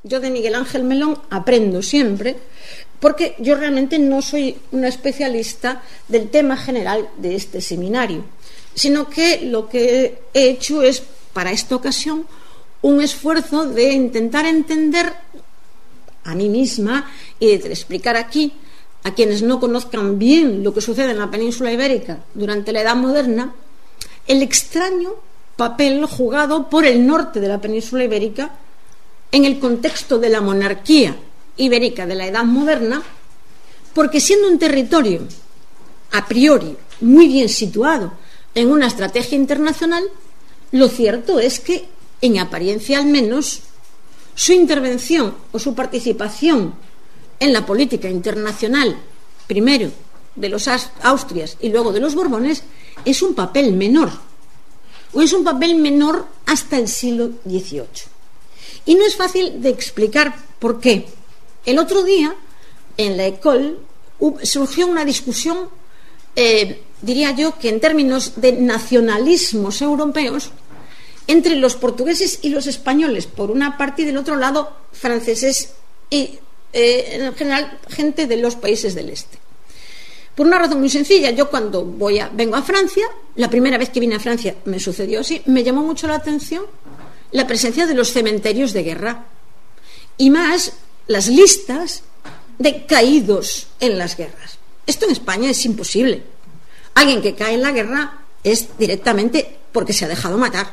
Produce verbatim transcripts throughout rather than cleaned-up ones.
yo de Miguel Ángel Melón aprendo siempre, porque yo realmente no soy una especialista del tema general de este seminario, sino que lo que he hecho es, para esta ocasión, un esfuerzo de intentar entender a mí misma y de explicar aquí a quienes no conozcan bien lo que sucede en la península ibérica durante la Edad Moderna, el extraño papel jugado por el norte de la península ibérica en el contexto de la monarquía ibérica de la Edad Moderna, porque siendo un territorio a priori muy bien situado en una estrategia internacional, lo cierto es que, en apariencia al menos, su intervención o su participación en la política internacional, primero de los Austrias y luego de los Borbones, es un papel menor, o es un papel menor hasta el siglo dieciocho. Y no es fácil de explicar por qué. El otro día, en la École, surgió una discusión, eh, diría yo, que en términos de nacionalismos europeos, entre los portugueses y los españoles, por una parte, y del otro lado, franceses y, eh, en general, gente de los países del este. Por una razón muy sencilla, yo cuando voy a, vengo a Francia, la primera vez que vine a Francia me sucedió así, me llamó mucho la atención la presencia de los cementerios de guerra, y más las listas de caídos en las guerras. Esto en España es imposible. Alguien que cae en la guerra es directamente porque se ha dejado matar.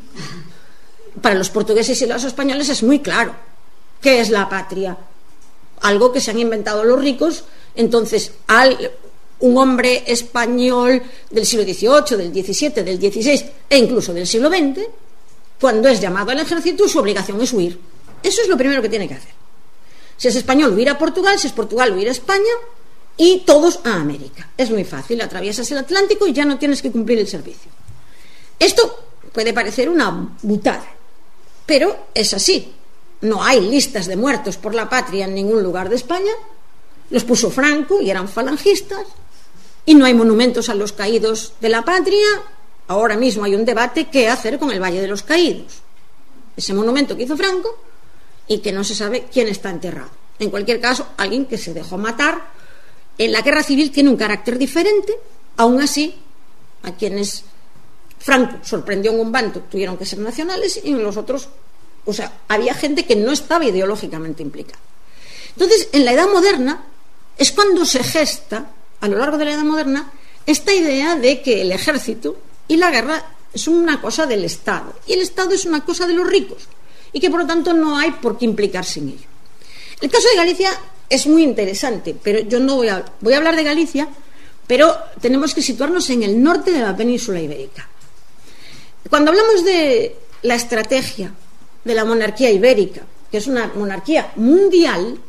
Para los portugueses y los españoles es muy claro qué es la patria, algo que se han inventado los ricos. Entonces, al, un hombre español del siglo dieciocho, del diecisiete, del dieciséis e incluso del siglo veinte, cuando es llamado al ejército, su obligación es huir. Eso es lo primero que tiene que hacer. Si es español, huir a Portugal; si es Portugal, huir a España, y todos a América. Es muy fácil, atraviesas el Atlántico y ya no tienes que cumplir el servicio. Esto puede parecer una butada, pero es así. No hay listas de muertos por la patria en ningún lugar de España. Los puso Franco y eran falangistas, y no hay monumentos a los caídos de la patria. Ahora mismo hay un debate qué hacer con el Valle de los Caídos, ese monumento que hizo Franco y que no se sabe quién está enterrado. En cualquier caso, alguien que se dejó matar. En la guerra civil tiene un carácter diferente. Aún así, a quienes Franco sorprendió en un bando tuvieron que ser nacionales, y en los otros, o sea, había gente que no estaba ideológicamente implicada. Entonces, en la Edad Moderna es cuando se gesta, a lo largo de la Edad Moderna, esta idea de que el ejército y la guerra es una cosa del Estado, y el Estado es una cosa de los ricos, y que por lo tanto no hay por qué implicarse en ello. El caso de Galicia es muy interesante, pero yo no voy a, voy a hablar de Galicia, pero tenemos que situarnos en el norte de la península ibérica. Cuando hablamos de la estrategia de la monarquía ibérica, que es una monarquía mundial,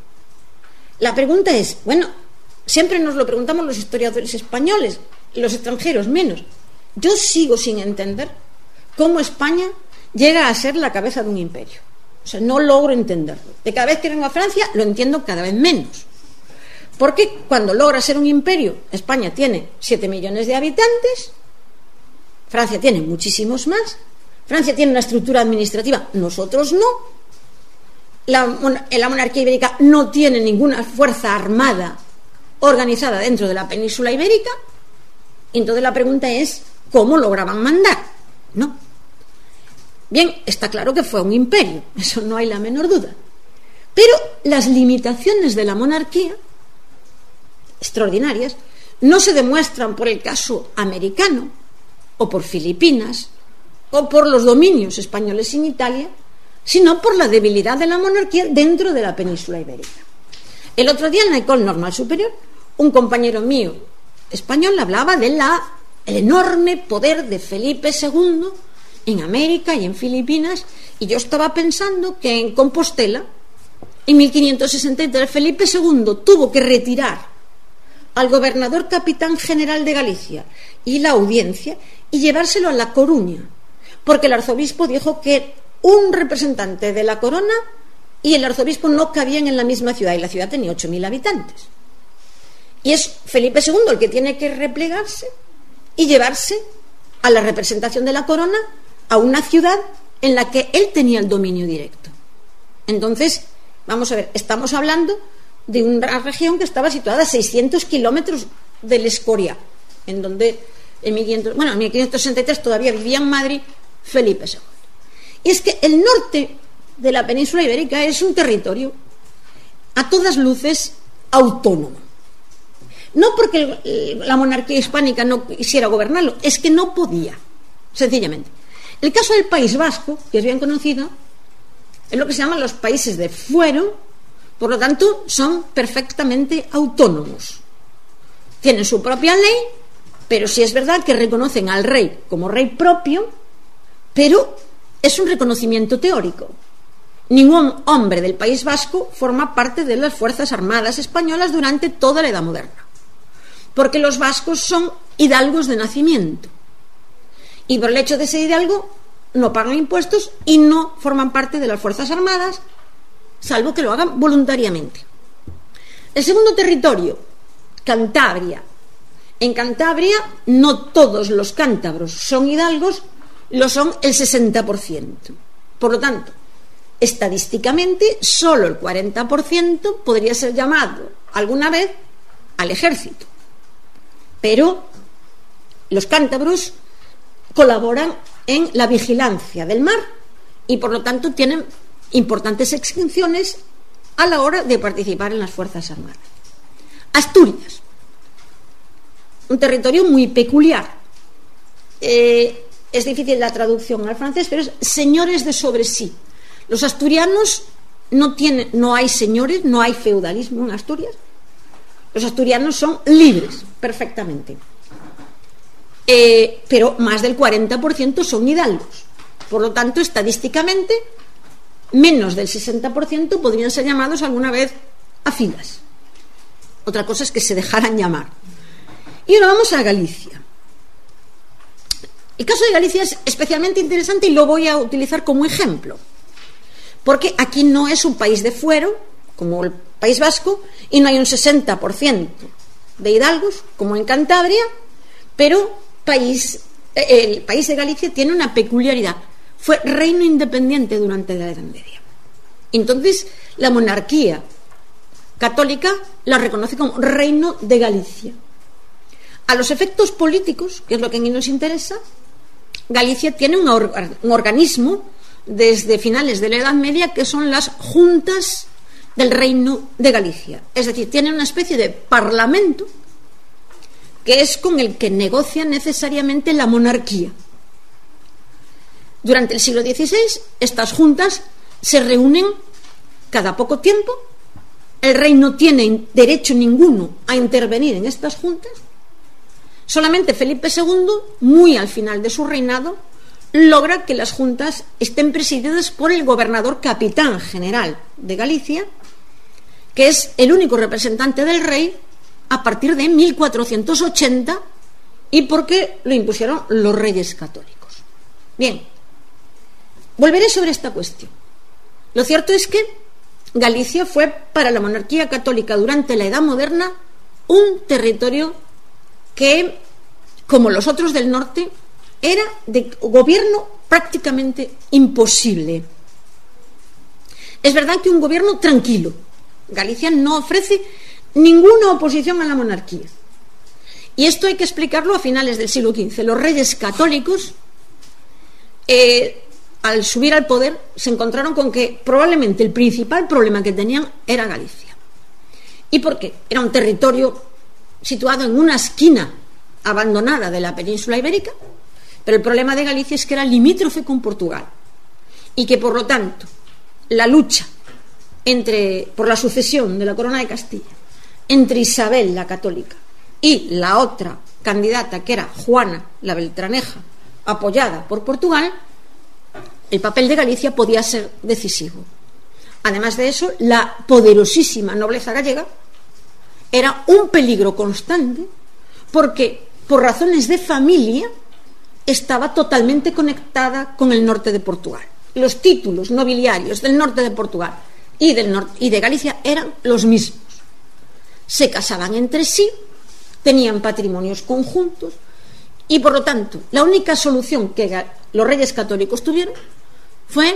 la pregunta es, bueno, siempre nos lo preguntamos los historiadores españoles, los extranjeros menos. Yo sigo sin entender cómo España llega a ser la cabeza de un imperio. O sea, no logro entenderlo. De cada vez que vengo a Francia lo entiendo cada vez menos. Porque cuando logra ser un imperio, España tiene siete millones de habitantes, Francia tiene muchísimos más, Francia tiene una estructura administrativa, nosotros no. La, la monarquía ibérica no tiene ninguna fuerza armada organizada dentro de la península ibérica. Entonces la pregunta es, ¿cómo lograban mandar? No. Bien, está claro que fue un imperio, eso no hay la menor duda. Pero las limitaciones de la monarquía, extraordinarias, no se demuestran por el caso americano, o por Filipinas, o por los dominios españoles en Italia, sino por la debilidad de la monarquía dentro de la península ibérica. El otro día en la École Normale Supérieure, un compañero mío español hablaba del enorme poder de Felipe segundo en América y en Filipinas, y yo estaba pensando que en Compostela, en mil quinientos sesenta y tres, Felipe segundo tuvo que retirar al gobernador capitán general de Galicia y la audiencia y llevárselo a La Coruña, porque el arzobispo dijo que un representante de la corona y el arzobispo no cabían en la misma ciudad, y la ciudad tenía ocho mil habitantes. Y es Felipe segundo el que tiene que replegarse y llevarse a la representación de la corona a una ciudad en la que él tenía el dominio directo. Entonces, vamos a ver, estamos hablando de una región que estaba situada a seiscientos kilómetros del Escorial, en donde en mil quinientos, bueno, en mil quinientos sesenta y tres todavía vivía en Madrid Felipe segundo. Y es que el norte de la península ibérica es un territorio a todas luces autónomo. No porque la monarquía hispánica no quisiera gobernarlo, es que no podía, sencillamente. El caso del País Vasco, que es bien conocido, es lo que se llaman los países de fuero, por lo tanto son perfectamente autónomos. Tienen su propia ley, pero sí es verdad que reconocen al rey como rey propio, pero es un reconocimiento teórico. Ningún hombre del País Vasco forma parte de las Fuerzas Armadas españolas durante toda la Edad Moderna, porque los vascos son hidalgos de nacimiento, y por el hecho de ser hidalgo no pagan impuestos y no forman parte de las Fuerzas Armadas, salvo que lo hagan voluntariamente. El segundo territorio, Cantabria. En Cantabria no todos los cántabros son hidalgos, lo son el sesenta por ciento. Por lo tanto, estadísticamente solo el cuarenta por ciento podría ser llamado alguna vez al ejército, pero los cántabros colaboran en la vigilancia del mar y por lo tanto tienen importantes exenciones a la hora de participar en las Fuerzas Armadas. Asturias, un territorio muy peculiar, eh, es difícil la traducción al francés, pero es señores de sobre sí. Los asturianos no tienen, no hay señores, no hay feudalismo en Asturias. Los asturianos son libres, perfectamente. Eh, pero más del cuarenta por ciento son hidalgos. Por lo tanto, estadísticamente, menos del sesenta por ciento podrían ser llamados alguna vez a filas. Otra cosa es que se dejaran llamar. Y ahora vamos a Galicia. El caso de Galicia es especialmente interesante y lo voy a utilizar como ejemplo, porque aquí no es un país de fuero, como el País Vasco, y no hay un sesenta por ciento de hidalgos, como en Cantabria, pero país, el país de Galicia tiene una peculiaridad. Fue reino independiente durante la Edad Media. Entonces, la monarquía católica la reconoce como Reino de Galicia. A los efectos políticos, que es lo que a mí nos interesa, Galicia tiene un, or- un organismo desde finales de la Edad Media que son las juntas del Reino de Galicia. Es decir, tiene una especie de parlamento que es con el que negocia necesariamente la monarquía. Durante el siglo dieciséis, estas juntas se reúnen cada poco tiempo. El rey no tiene derecho ninguno a intervenir en estas juntas. Solamente Felipe segundo, muy al final de su reinado, logra que las juntas estén presididas por el gobernador capitán general de Galicia, que es el único representante del rey a partir de mil cuatrocientos ochenta y porque lo impusieron los reyes católicos. Bien, volveré sobre esta cuestión. Lo cierto es que Galicia fue para la monarquía católica durante la Edad Moderna un territorio que, como los otros del norte, era de gobierno prácticamente imposible. Es verdad que un gobierno tranquilo. Galicia no ofrece ninguna oposición a la monarquía. Y esto hay que explicarlo a finales del siglo quince. Los reyes católicos, eh, al subir al poder, se encontraron con que probablemente el principal problema que tenían era Galicia. ¿Y por qué? Era un territorio situado en una esquina abandonada de la península ibérica, pero el problema de Galicia es que era limítrofe con Portugal y que por lo tanto la lucha entre, por la sucesión de la corona de Castilla entre Isabel la católica y la otra candidata que era Juana la Beltraneja, apoyada por Portugal, el papel de Galicia podía ser decisivo. Además de eso, la poderosísima nobleza gallega era un peligro constante porque por razones de familia estaba totalmente conectada con el norte de Portugal. Los títulos nobiliarios del norte de Portugal y, del norte, y de Galicia eran los mismos. Se casaban entre sí, tenían patrimonios conjuntos y por lo tanto la única solución que los reyes católicos tuvieron fue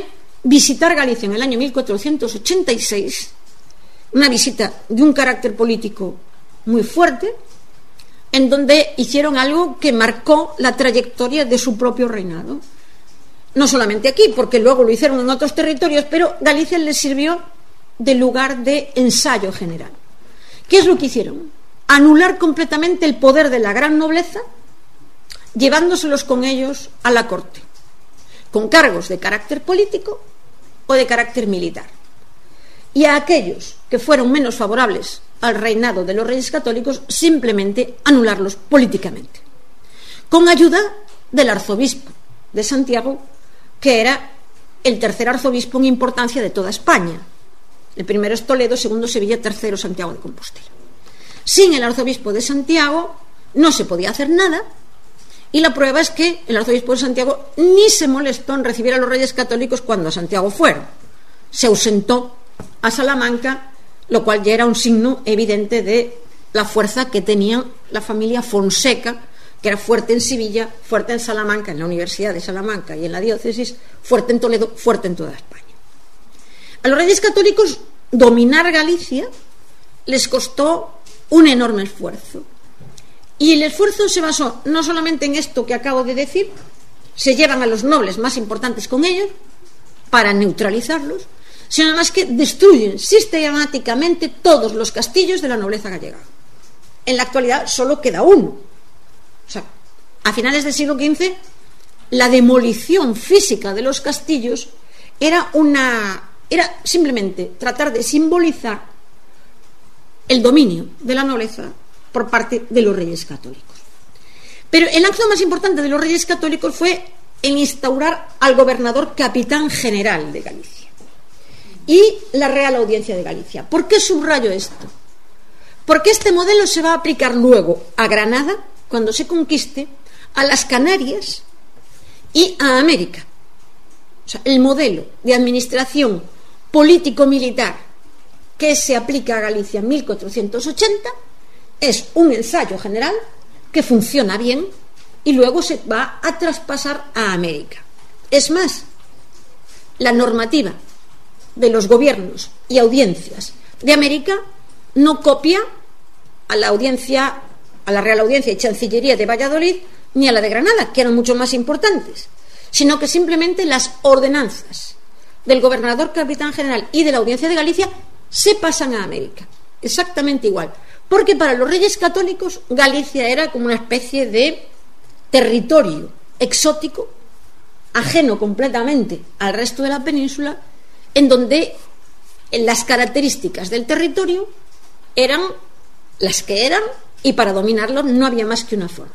visitar Galicia en el año mil cuatrocientos ochenta y seis, una visita de un carácter político muy fuerte, en donde hicieron algo que marcó la trayectoria de su propio reinado. No solamente aquí, porque luego lo hicieron en otros territorios, pero Galicia les sirvió de lugar de ensayo general. ¿Qué es lo que hicieron? Anular completamente el poder de la gran nobleza, llevándoselos con ellos a la corte, con cargos de carácter político o de carácter militar. Y a aquellos que fueron menos favorables al reinado de los reyes católicos, simplemente anularlos políticamente, con ayuda del arzobispo de Santiago, que era el tercer arzobispo en importancia de toda España. El primero es Toledo, segundo Sevilla, tercero Santiago de Compostela. Sin el arzobispo de Santiago no se podía hacer nada, y la prueba es que el arzobispo de Santiago ni se molestó en recibir a los reyes católicos cuando a Santiago fueron. Se ausentó a Salamanca, lo cual ya era un signo evidente de la fuerza que tenía la familia Fonseca, que era fuerte en Sevilla, fuerte en Salamanca, en la Universidad de Salamanca y en la diócesis, fuerte en Toledo, fuerte en toda España. A los reyes católicos dominar Galicia les costó un enorme esfuerzo. Y el esfuerzo se basó no solamente en esto que acabo de decir, se llevan a los nobles más importantes con ellos para neutralizarlos, sino además que destruyen sistemáticamente todos los castillos de la nobleza gallega. En la actualidad solo queda uno. O sea, a finales del siglo quince, la demolición física de los castillos era una era simplemente tratar de simbolizar el dominio de la nobleza por parte de los reyes católicos. Pero el acto más importante de los reyes católicos fue el instaurar al gobernador capitán general de Galicia y la Real Audiencia de Galicia. ¿Por qué subrayo esto? Porque este modelo se va a aplicar luego a Granada, cuando se conquiste, a las Canarias y a América. O sea, el modelo de administración político-militar que se aplica a Galicia en mil cuatrocientos ochenta es un ensayo general que funciona bien y luego se va a traspasar a América. Es más, la normativa de los gobiernos y audiencias de América no copia a la audiencia, a la Real Audiencia y Chancillería de Valladolid ni a la de Granada, que eran mucho más importantes, sino que simplemente las ordenanzas del gobernador capitán general y de la Audiencia de Galicia se pasan a América, exactamente igual, porque para los reyes católicos Galicia era como una especie de territorio exótico, ajeno completamente al resto de la península, en donde las características del territorio eran las que eran y para dominarlo no había más que una fórmula.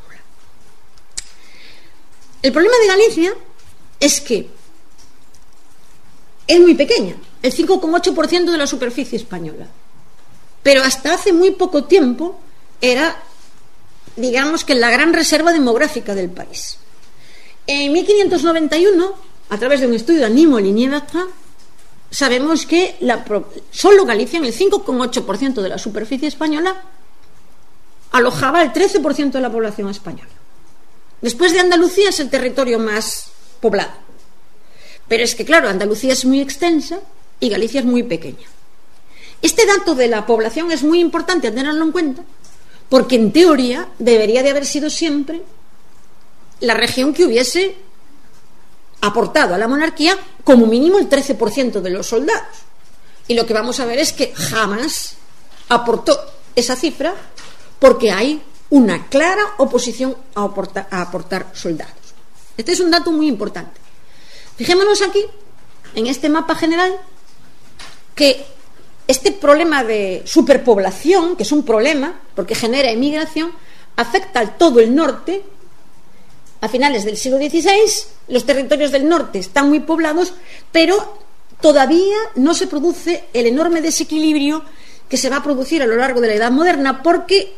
El problema de Galicia es que es muy pequeña, el cinco coma ocho por ciento de la superficie española, pero hasta hace muy poco tiempo era, digamos, que la gran reserva demográfica del país. En mil quinientos noventa y uno, a través de un estudio de Animo Liniévatra, sabemos que la, solo Galicia, en el cinco coma ocho por ciento de la superficie española, alojaba el trece por ciento de la población española. Después de Andalucía es el territorio más poblado. Pero es que, claro, Andalucía es muy extensa y Galicia es muy pequeña. Este dato de la población es muy importante tenerlo en cuenta, porque en teoría debería de haber sido siempre la región que hubiese aportado a la monarquía como mínimo el trece por ciento de los soldados. Y lo que vamos a ver es que jamás aportó esa cifra, porque hay una clara oposición a aportar, a aportar soldados. Este es un dato muy importante. Fijémonos aquí, en este mapa general, que este problema de superpoblación, que es un problema porque genera emigración, afecta a todo el norte. A finales del siglo dieciséis, los territorios del norte están muy poblados, pero todavía no se produce el enorme desequilibrio que se va a producir a lo largo de la Edad Moderna, porque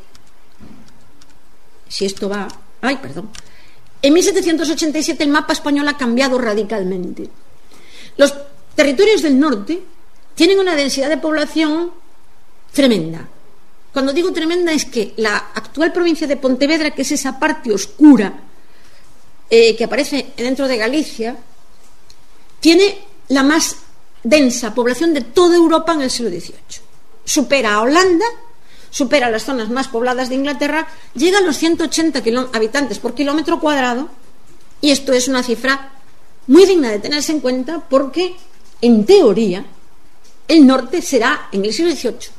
si esto va... Ay, perdón. En mil setecientos ochenta y siete el mapa español ha cambiado radicalmente. Los territorios del norte tienen una densidad de población tremenda. Cuando digo tremenda es que la actual provincia de Pontevedra, que es esa parte oscura eh, que aparece dentro de Galicia, tiene la más densa población de toda Europa en el siglo dieciocho. Supera a Holanda, supera las zonas más pobladas de Inglaterra, llega a los ciento ochenta habitantes por kilómetro cuadrado, y esto es una cifra muy digna de tenerse en cuenta porque, en teoría, el norte será, en el siglo dieciocho,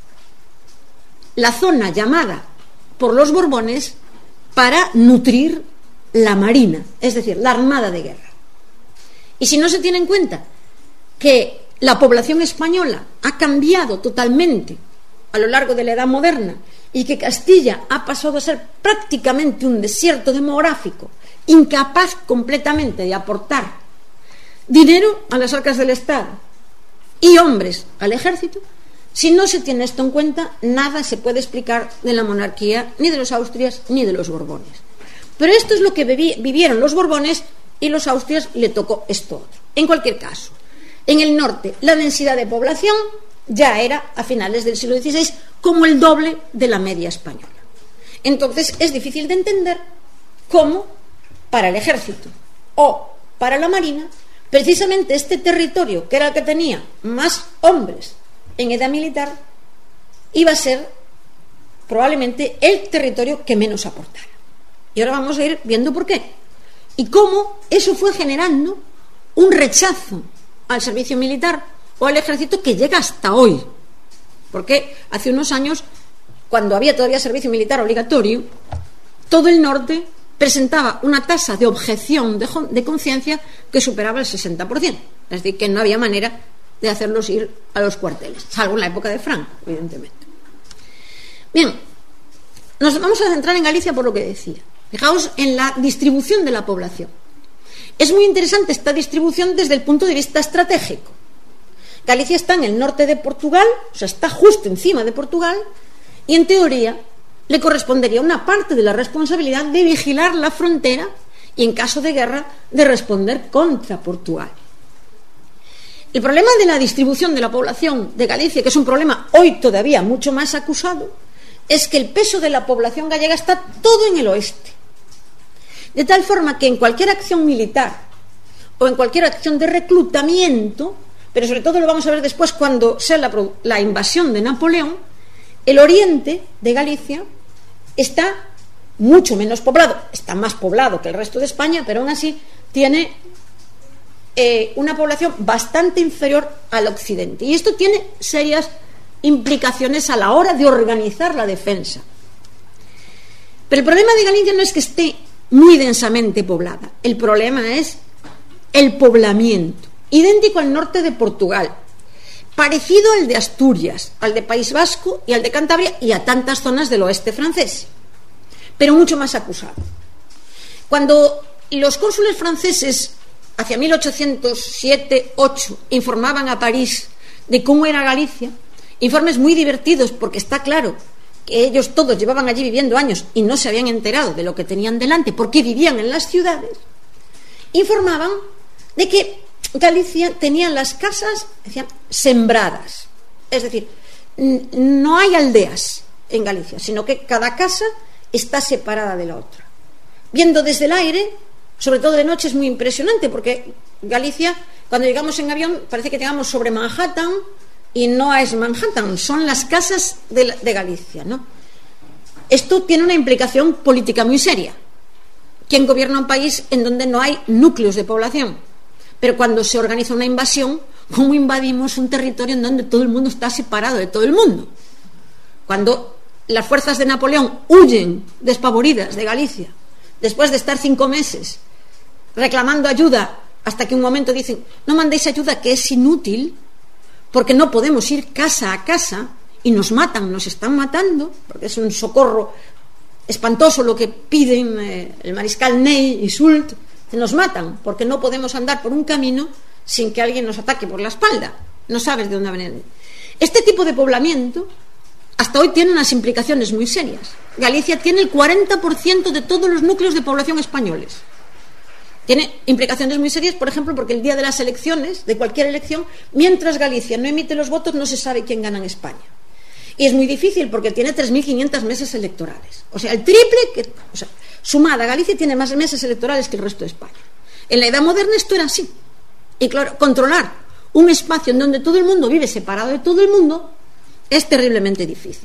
la zona llamada por los Borbones para nutrir la marina, es decir, la armada de guerra. Y si no se tiene en cuenta que la población española ha cambiado totalmente a lo largo de la Edad Moderna y que Castilla ha pasado a ser prácticamente un desierto demográfico, incapaz completamente de aportar dinero a las arcas del Estado y hombres al ejército, si no se tiene esto en cuenta, nada se puede explicar de la monarquía, ni de los Austrias, ni de los Borbones. Pero esto es lo que vivieron los Borbones, y los Austrias le tocó esto otro. En cualquier caso, en el norte la densidad de población ya era, a finales del siglo dieciséis, como el doble de la media española. Entonces es difícil de entender cómo, para el ejército o para la marina, precisamente este territorio, que era el que tenía más hombres en edad militar, iba a ser probablemente el territorio que menos aportara. Y ahora vamos a ir viendo por qué y cómo eso fue generando un rechazo al servicio militar o al ejército que llega hasta hoy, porque hace unos años, cuando había todavía servicio militar obligatorio, todo el norte presentaba una tasa de objeción de, de conciencia que superaba el sesenta por ciento, es decir, que no había manera de hacerlos ir a los cuarteles, salvo en la época de Franco, evidentemente. Bien, nos vamos a centrar en Galicia por lo que decía. Fijaos en la distribución de la población. Es muy interesante esta distribución desde el punto de vista estratégico. Galicia está en el norte de Portugal, o sea, está justo encima de Portugal, y en teoría le correspondería una parte de la responsabilidad de vigilar la frontera y, en caso de guerra, de responder contra Portugal. El problema de la distribución de la población de Galicia, que es un problema hoy todavía mucho más acusado, es que el peso de la población gallega está todo en el oeste. De tal forma que en cualquier acción militar o en cualquier acción de reclutamiento, pero sobre todo lo vamos a ver después cuando sea la, la invasión de Napoleón, el oriente de Galicia está mucho menos poblado, está más poblado que el resto de España, pero aún así tiene eh, una población bastante inferior al occidente, y esto tiene serias implicaciones a la hora de organizar la defensa. Pero el problema de Galicia no es que esté muy densamente poblada, el problema es el poblamiento, idéntico al norte de Portugal, parecido al de Asturias, al de País Vasco y al de Cantabria y a tantas zonas del oeste francés, pero mucho más acusado. Cuando los cónsules franceses hacia mil ochocientos siete ocho informaban a París de cómo era Galicia, informes muy divertidos porque está claro que ellos todos llevaban allí viviendo años y no se habían enterado de lo que tenían delante porque vivían en las ciudades, informaban de que Galicia tenía las casas, decían, sembradas, es decir, no hay aldeas en Galicia, sino que cada casa está separada de la otra. Viendo desde el aire, sobre todo de noche, es muy impresionante porque Galicia, cuando llegamos en avión, parece que llegamos sobre Manhattan y no es Manhattan, son las casas de, de Galicia, ¿no? Esto tiene una implicación política muy seria. ¿Quién gobierna un país en donde no hay núcleos de población? Pero cuando se organiza una invasión, ¿cómo invadimos un territorio en donde todo el mundo está separado de todo el mundo? Cuando las fuerzas de Napoleón huyen despavoridas de Galicia, después de estar cinco meses reclamando ayuda, hasta que un momento dicen, no mandéis ayuda, que es inútil, porque no podemos ir casa a casa y nos matan, nos están matando, porque es un socorro espantoso lo que piden eh, el mariscal Ney y Soult, que nos matan, porque no podemos andar por un camino sin que alguien nos ataque por la espalda, no sabes de dónde vienen. Este tipo de poblamiento hasta hoy tiene unas implicaciones muy serias. Galicia tiene el cuarenta por ciento de todos los núcleos de población españoles. Tiene implicaciones muy serias, por ejemplo, porque el día de las elecciones, de cualquier elección, mientras Galicia no emite los votos, no se sabe quién gana en España. Y es muy difícil porque tiene tres mil quinientos meses electorales. O sea, el triple, que, o sea, sumada, Galicia tiene más meses electorales que el resto de España. En la Edad Moderna esto era así. Y claro, controlar un espacio en donde todo el mundo vive separado de todo el mundo, es terriblemente difícil.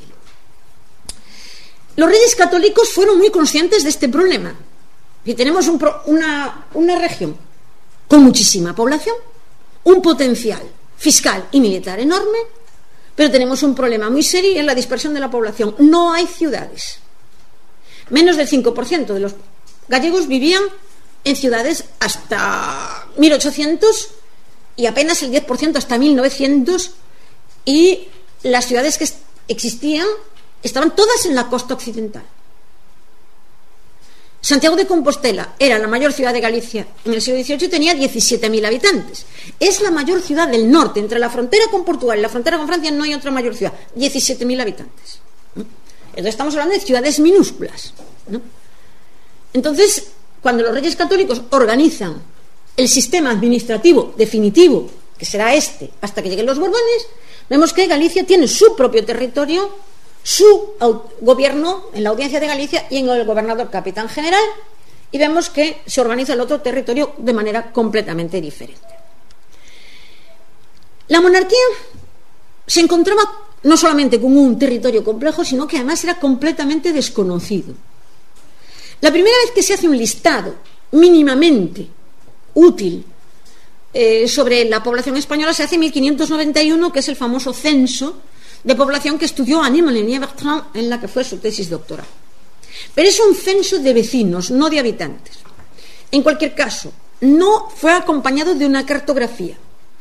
Los reyes católicos fueron muy conscientes de este problema. Y tenemos un pro, una, una región con muchísima población, un potencial fiscal y militar enorme, pero tenemos un problema muy serio en la dispersión de la población. No hay ciudades. Menos del cinco por ciento de los gallegos vivían en ciudades hasta mil ochocientos y apenas el diez por ciento hasta mil novecientos, y las ciudades que existían estaban todas en la costa occidental. Santiago de Compostela era la mayor ciudad de Galicia en el siglo dieciocho y tenía diecisiete mil habitantes. Es la mayor ciudad del norte, entre la frontera con Portugal y la frontera con Francia no hay otra mayor ciudad, diecisiete mil habitantes. Entonces estamos hablando de ciudades minúsculas, ¿no? Entonces, cuando los reyes católicos organizan el sistema administrativo definitivo, que será este hasta que lleguen los Borbones, vemos que Galicia tiene su propio territorio, su gobierno en la Audiencia de Galicia y en el gobernador capitán general, y vemos que se organiza el otro territorio de manera completamente diferente. La monarquía se encontraba no solamente con un territorio complejo, sino que además era completamente desconocido. La primera vez que se hace un listado mínimamente útil eh, sobre la población española se hace en mil quinientos noventa y uno, que es el famoso censo de población que estudió Annie Molinier-Bertrand, en la que fue su tesis doctoral. Pero es un censo de vecinos, no de habitantes. En cualquier caso, no fue acompañado de una cartografía.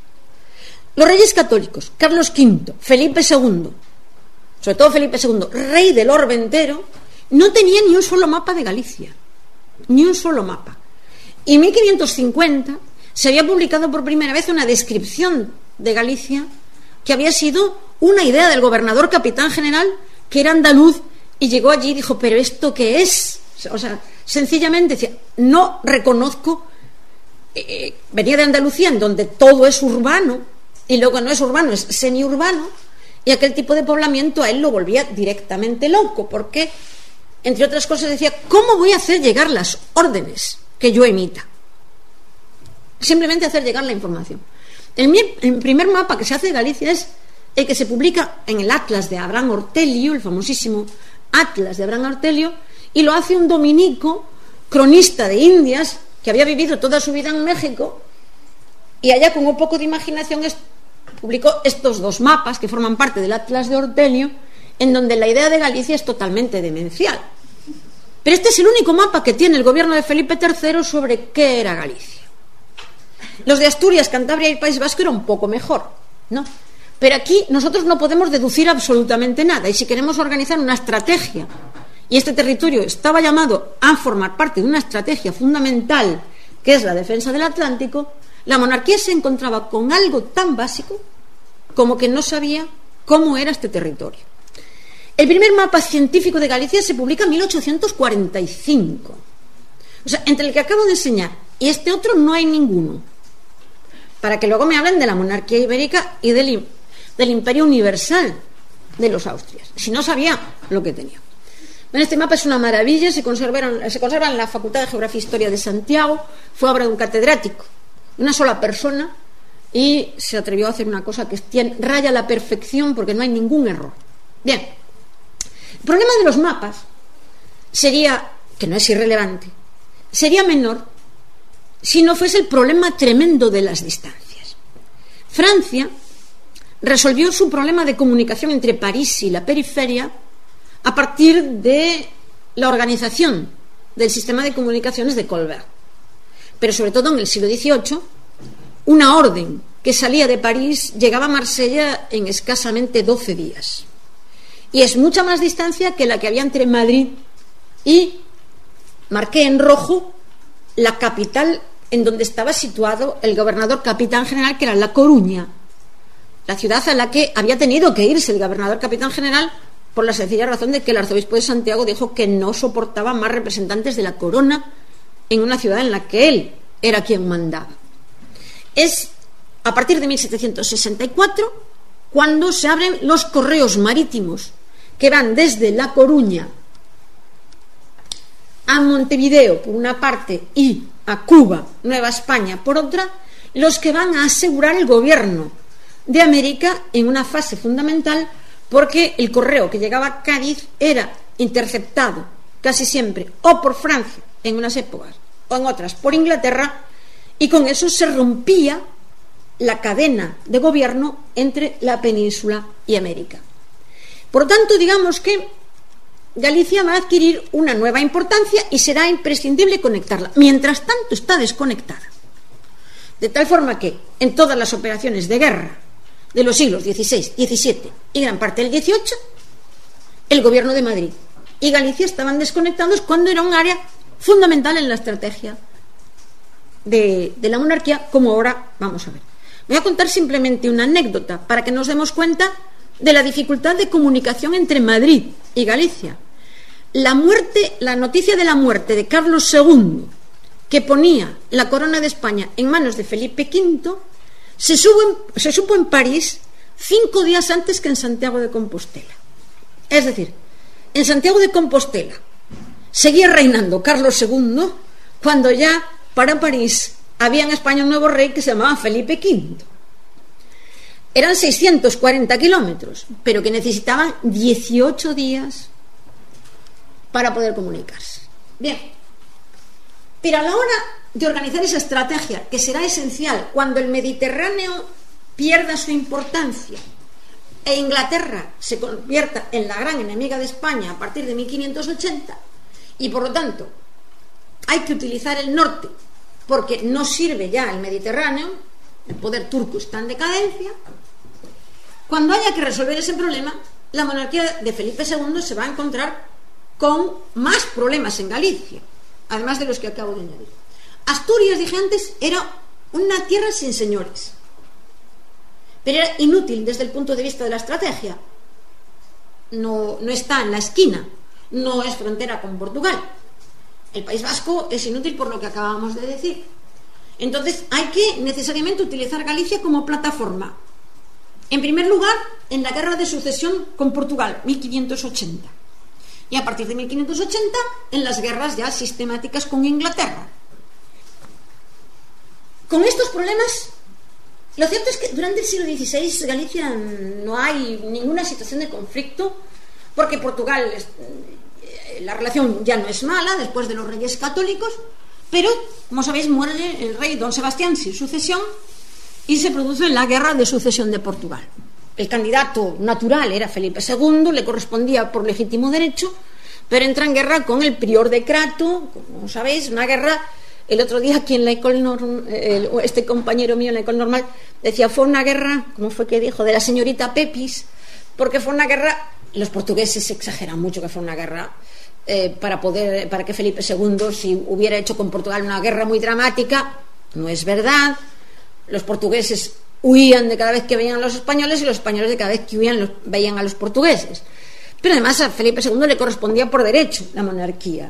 Los reyes católicos, Carlos quinto, Felipe segundo, sobre todo Felipe segundo, rey del orbe entero, no tenía ni un solo mapa de Galicia, ni un solo mapa. Y en mil quinientos cincuenta se había publicado por primera vez una descripción de Galicia que había sido una idea del gobernador capitán general, que era andaluz, y llegó allí y dijo, ¿pero esto qué es? O sea, sencillamente decía, no reconozco, eh, venía de Andalucía, en donde todo es urbano, y luego no es urbano, es semiurbano, y aquel tipo de poblamiento a él lo volvía directamente loco, porque, entre otras cosas, decía, ¿cómo voy a hacer llegar las órdenes que yo emita? Simplemente hacer llegar la información. El, el primer mapa que se hace de Galicia es el que se publica en el Atlas de Abraham Ortelio, el famosísimo Atlas de Abraham Ortelio, y lo hace un dominico, cronista de Indias, que había vivido toda su vida en México, y allá con un poco de imaginación es, publicó estos dos mapas que forman parte del Atlas de Ortelio, en donde la idea de Galicia es totalmente demencial. Pero este es el único mapa que tiene el gobierno de Felipe tercero sobre qué era Galicia. Los de Asturias, Cantabria y País Vasco eran un poco mejor, ¿no? Pero aquí nosotros no podemos deducir absolutamente nada, y si queremos organizar una estrategia, y este territorio estaba llamado a formar parte de una estrategia fundamental, que es la defensa del Atlántico, la monarquía se encontraba con algo tan básico como que no sabía cómo era este territorio. El primer mapa científico de Galicia se publica en mil ochocientos cuarenta y cinco. O sea, entre el que acabo de enseñar y este otro no hay ninguno. Para que luego me hablen de la monarquía ibérica y del, del imperio universal de los Austrias. Si no sabía lo que tenía. Bueno, este mapa es una maravilla, se conserva, se conserva en la Facultad de Geografía e Historia de Santiago, fue obra de un catedrático, una sola persona, y se atrevió a hacer una cosa que tiene, raya la perfección porque no hay ningún error. Bien, el problema de los mapas sería, que no es irrelevante, sería menor si no fuese el problema tremendo de las distancias. Francia resolvió su problema de comunicación entre París y la periferia a partir de la organización del sistema de comunicaciones de Colbert. Pero sobre todo en el siglo dieciocho, una orden que salía de París llegaba a Marsella en escasamente doce días. Y es mucha más distancia que la que había entre Madrid y, marqué en rojo, la capital en donde estaba situado el gobernador capitán general, que era La Coruña, la ciudad a la que había tenido que irse el gobernador capitán general por la sencilla razón de que el arzobispo de Santiago dijo que no soportaba más representantes de la corona en una ciudad en la que él era quien mandaba. Es a partir de mil setecientos sesenta y cuatro cuando se abren los correos marítimos que van desde La Coruña a Montevideo por una parte y a Cuba, Nueva España por otra, los que van a asegurar el gobierno de América en una fase fundamental, porque el correo que llegaba a Cádiz era interceptado casi siempre o por Francia en unas épocas o en otras por Inglaterra, y con eso se rompía la cadena de gobierno entre la península y América. Por lo tanto, digamos que Galicia va a adquirir una nueva importancia y será imprescindible conectarla. Mientras tanto, está desconectada, de tal forma que en todas las operaciones de guerra de los siglos dieciséis, diecisiete y gran parte del dieciocho, el gobierno de Madrid y Galicia estaban desconectados cuando era un área fundamental en la estrategia de, de la monarquía, como ahora vamos a ver. Voy a contar simplemente una anécdota para que nos demos cuenta de la dificultad de comunicación entre Madrid y Galicia. La muerte, la noticia de la muerte de Carlos segundo, que ponía la corona de España en manos de Felipe quinto, se, supo en, se supo en París cinco días antes que en Santiago de Compostela. Es decir, en Santiago de Compostela seguía reinando Carlos segundo cuando ya para París había en España un nuevo rey que se llamaba Felipe quinto. Eran seiscientos cuarenta kilómetros, pero que necesitaban dieciocho días para poder comunicarse. Bien, pero a la hora de organizar esa estrategia, que será esencial cuando el Mediterráneo pierda su importancia e Inglaterra se convierta en la gran enemiga de España a partir de mil quinientos ochenta, y por lo tanto hay que utilizar el norte porque no sirve ya el Mediterráneo, el poder turco está en decadencia. Cuando haya que resolver ese problema, la monarquía de Felipe segundo se va a encontrar con más problemas en Galicia, además de los que acabo de añadir. Asturias, dije antes, era una tierra sin señores, pero era inútil desde el punto de vista de la estrategia. No, no está en la esquina, no es frontera con Portugal. El País Vasco es inútil por lo que acabamos de decir. Entonces hay que necesariamente utilizar Galicia como plataforma. En primer lugar, en la guerra de sucesión con Portugal, mil quinientos ochenta, y a partir de mil quinientos ochenta en las guerras ya sistemáticas con Inglaterra. Con estos problemas, lo cierto es que durante el siglo dieciséis Galicia no hay ninguna situación de conflicto, porque Portugal, la relación ya no es mala después de los reyes católicos, pero, como sabéis, muere el rey don Sebastián sin sucesión y se produce la guerra de sucesión de Portugal. El candidato natural era Felipe segundo, le correspondía por legítimo derecho, pero entra en guerra con el prior de Crato, como sabéis, una guerra. El otro día aquí en la École Normal, este compañero mío en la École Normal decía, fue una guerra, ¿cómo fue que dijo?, de la señorita Pepis, porque fue una guerra, los portugueses exageran mucho que fue una guerra eh, para poder, para que Felipe segundo, si hubiera hecho con Portugal una guerra muy dramática, no es verdad. Los portugueses huían de cada vez que veían a los españoles y los españoles de cada vez que huían los, veían a los portugueses. Pero además a Felipe segundo le correspondía por derecho la monarquía.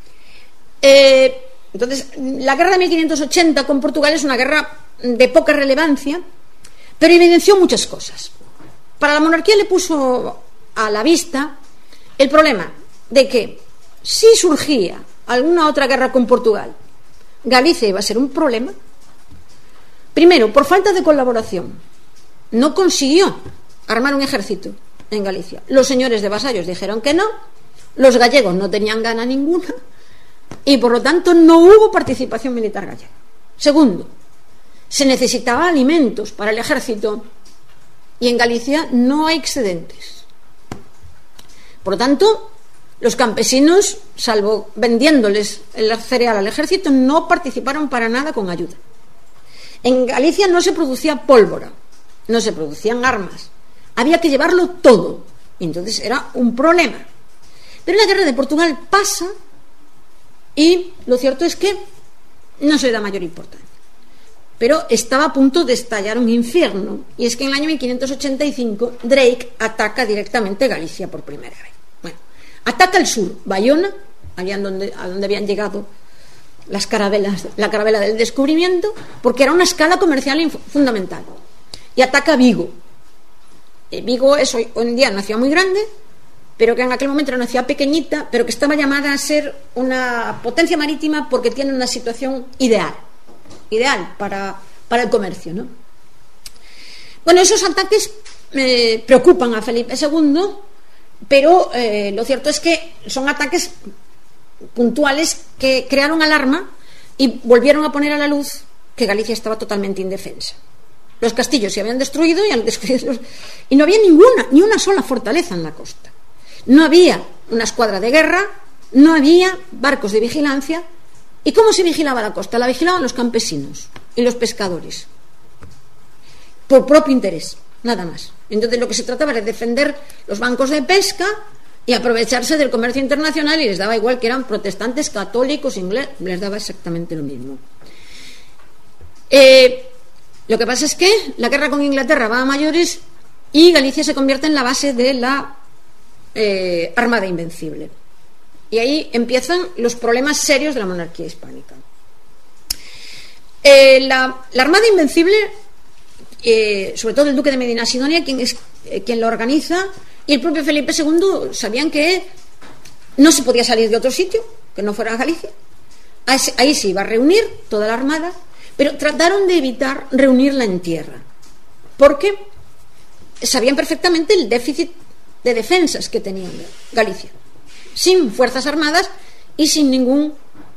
Eh, entonces, la guerra de mil quinientos ochenta con Portugal es una guerra de poca relevancia, pero evidenció muchas cosas. Para la monarquía le puso a la vista el problema de que si surgía alguna otra guerra con Portugal, Galicia iba a ser un problema. Primero, por falta de colaboración, no consiguió armar un ejército en Galicia. Los señores de vasallos dijeron que no, los gallegos no tenían gana ninguna y por lo tanto no hubo participación militar gallega. Segundo, se necesitaba alimentos para el ejército y en Galicia no hay excedentes. Por lo tanto, los campesinos, salvo vendiéndoles el cereal al ejército, no participaron para nada con ayuda. En Galicia no se producía pólvora, no se producían armas, había que llevarlo todo, y entonces era un problema. Pero la guerra de Portugal pasa y lo cierto es que no se le da mayor importancia. Pero estaba a punto de estallar un infierno, y es que en el año mil quinientos ochenta y cinco Drake ataca directamente Galicia por primera vez. Bueno, ataca el sur, Bayona, allá donde, a donde habían llegado las carabelas, la carabela del descubrimiento, porque era una escala comercial fundamental, y ataca Vigo. eh, Vigo es hoy, hoy en día una ciudad muy grande, pero que en aquel momento era una ciudad pequeñita, pero que estaba llamada a ser una potencia marítima porque tiene una situación ideal ideal para para el comercio, ¿no? Bueno, esos ataques eh, preocupan a Felipe segundo, pero eh, lo cierto es que son ataques puntuales que crearon alarma y volvieron a poner a la luz que Galicia estaba totalmente indefensa. Los castillos se habían destruido y, han destruido los... y no había ninguna, ni una sola fortaleza en la costa. No había una escuadra de guerra, no había barcos de vigilancia. ¿Y cómo se vigilaba la costa? La vigilaban los campesinos y los pescadores, por propio interés, nada más. Entonces lo que se trataba era de defender los bancos de pesca y aprovecharse del comercio internacional, y les daba igual que eran protestantes, católicos, ingleses, les daba exactamente lo mismo. Eh, lo que pasa es que la guerra con Inglaterra va a mayores y Galicia se convierte en la base de la eh, Armada Invencible. Y ahí empiezan los problemas serios de la monarquía hispánica. Eh, la, la Armada Invencible, eh, sobre todo el duque de Medina Sidonia, quien, es, eh, quien lo organiza, y el propio Felipe segundo sabían que no se podía salir de otro sitio que no fuera Galicia. Ahí, ahí se iba a reunir toda la armada, pero trataron de evitar reunirla en tierra, porque sabían perfectamente el déficit de defensas que tenía Galicia, sin fuerzas armadas y sin ningún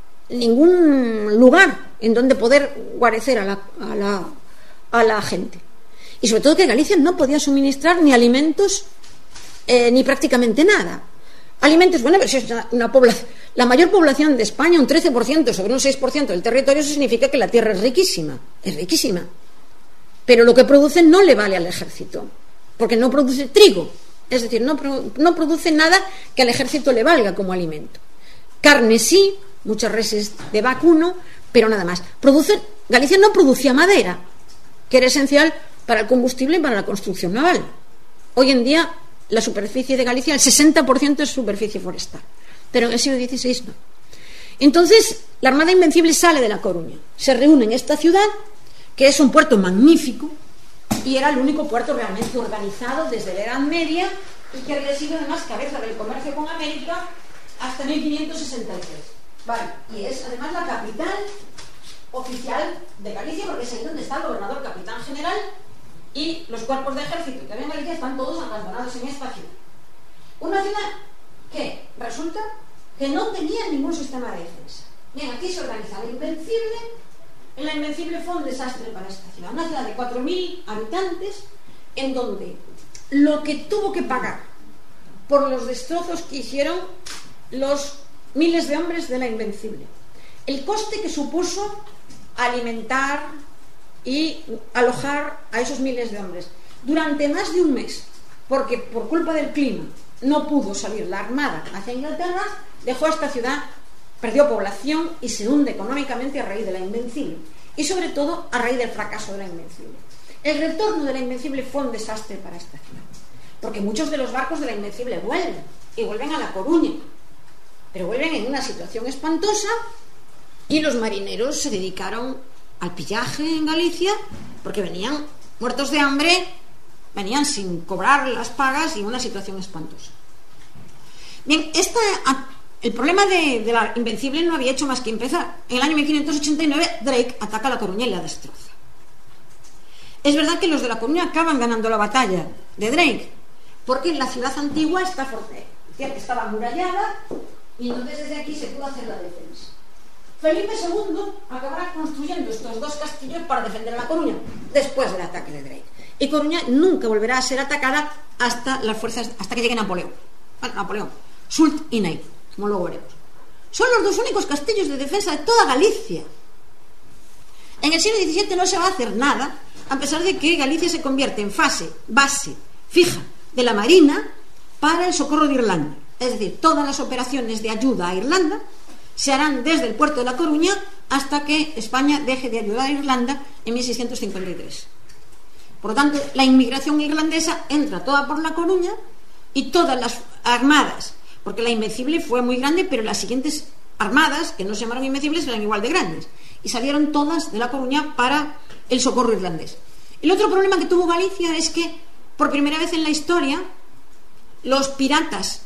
ningún lugar en donde poder guarecer a la, a la, a la gente. Y sobre todo que Galicia no podía suministrar ni alimentos eh, ni prácticamente nada. Alimentos, bueno, pero si es una, una población, la mayor población de España, un trece por ciento sobre un seis por ciento del territorio, eso significa que la tierra es riquísima, es riquísima. Pero lo que produce no le vale al ejército, porque no produce trigo. Es decir, no, no produce nada que al ejército le valga como alimento. Carne sí, muchas reses de vacuno, pero nada más. Produce, Galicia no producía madera, que era esencial para el combustible y para la construcción naval. Hoy en día la superficie de Galicia, el sesenta por ciento es superficie forestal, pero en el siglo dieciséis no. Entonces la Armada Invencible sale de La Coruña, se reúne en esta ciudad, que es un puerto magnífico, y era el único puerto realmente organizado desde la Edad Media, y que había sido además cabeza del comercio con América hasta mil quinientos sesenta y tres. Vale, y es además la capital oficial de Galicia, porque es ahí donde está el gobernador capitán general, y los cuerpos de ejército que había en Galicia están todos abandonados en esta ciudad. Una ciudad que resulta que no tenía ningún sistema de defensa. Bien, aquí se organiza la Invencible. En la Invencible fue un desastre para esta ciudad, una ciudad de cuatro mil habitantes, en donde lo que tuvo que pagar por los destrozos que hicieron los miles de hombres de la Invencible, el coste que supuso alimentar y alojar a esos miles de hombres durante más de un mes, porque por culpa del clima no pudo salir la armada hacia Inglaterra, dejó a esta ciudad, perdió población y se hunde económicamente a raíz de la Invencible, y sobre todo a raíz del fracaso de la Invencible. El retorno de la Invencible fue un desastre para esta ciudad, porque muchos de los barcos de la Invencible vuelven, y vuelven a La Coruña, pero vuelven en una situación espantosa, y los marineros se dedicaron al pillaje en Galicia, porque venían muertos de hambre, venían sin cobrar las pagas y una situación espantosa. Bien, esta, el problema de, de la Invencible no había hecho más que empezar. En el año mil quinientos ochenta y nueve Drake ataca La Coruña y la destroza. Es verdad que los de La Coruña acaban ganando la batalla de Drake, porque la ciudad antigua está fuerte, estaba amurallada, y entonces desde aquí se pudo hacer la defensa. Felipe segundo acabará construyendo estos dos castillos para defender a La Coruña después del ataque de Drake, y Coruña nunca volverá a ser atacada hasta las fuerzas, hasta que llegue Napoleón. Bueno, Napoleón, Soult y Ney, como luego veremos. Son los dos únicos castillos de defensa de toda Galicia. En el siglo diecisiete no se va a hacer nada, a pesar de que Galicia se convierte en fase, base fija de la Marina para el socorro de Irlanda. Es decir, todas las operaciones de ayuda a Irlanda se harán desde el puerto de La Coruña hasta que España deje de ayudar a Irlanda en mil seiscientos cincuenta y tres. Por lo tanto, la inmigración irlandesa entra toda por La Coruña, y todas las armadas, porque la Invencible fue muy grande, pero las siguientes armadas, que no se llamaron Invencibles, eran igual de grandes, y salieron todas de La Coruña para el socorro irlandés. El otro problema que tuvo Galicia es que por primera vez en la historia los piratas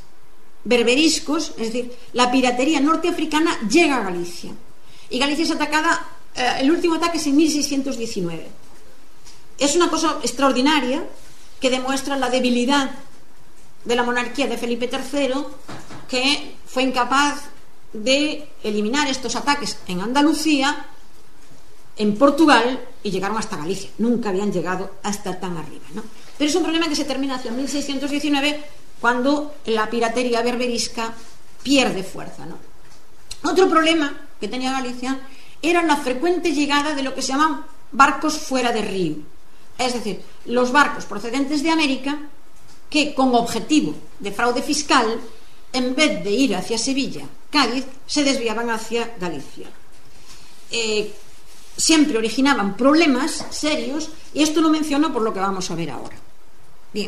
berberiscos, es decir, la piratería norteafricana, llega a Galicia, y Galicia es atacada eh, el último ataque es en mil seiscientos diecinueve. Es una cosa extraordinaria que demuestra la debilidad de la monarquía de Felipe tercero, que fue incapaz de eliminar estos ataques en Andalucía, en Portugal, y llegaron hasta Galicia. Nunca habían llegado hasta tan arriba, ¿no? Pero es un problema que se termina hacia mil seiscientos diecinueve, cuando la piratería berberisca pierde fuerza, ¿no? Otro problema que tenía Galicia era la frecuente llegada de lo que se llaman barcos fuera de río, es decir, los barcos procedentes de América que, con objetivo de fraude fiscal, en vez de ir hacia Sevilla, Cádiz, se desviaban hacia Galicia. Eh, siempre originaban problemas serios, y esto lo menciono por lo que vamos a ver ahora. Bien,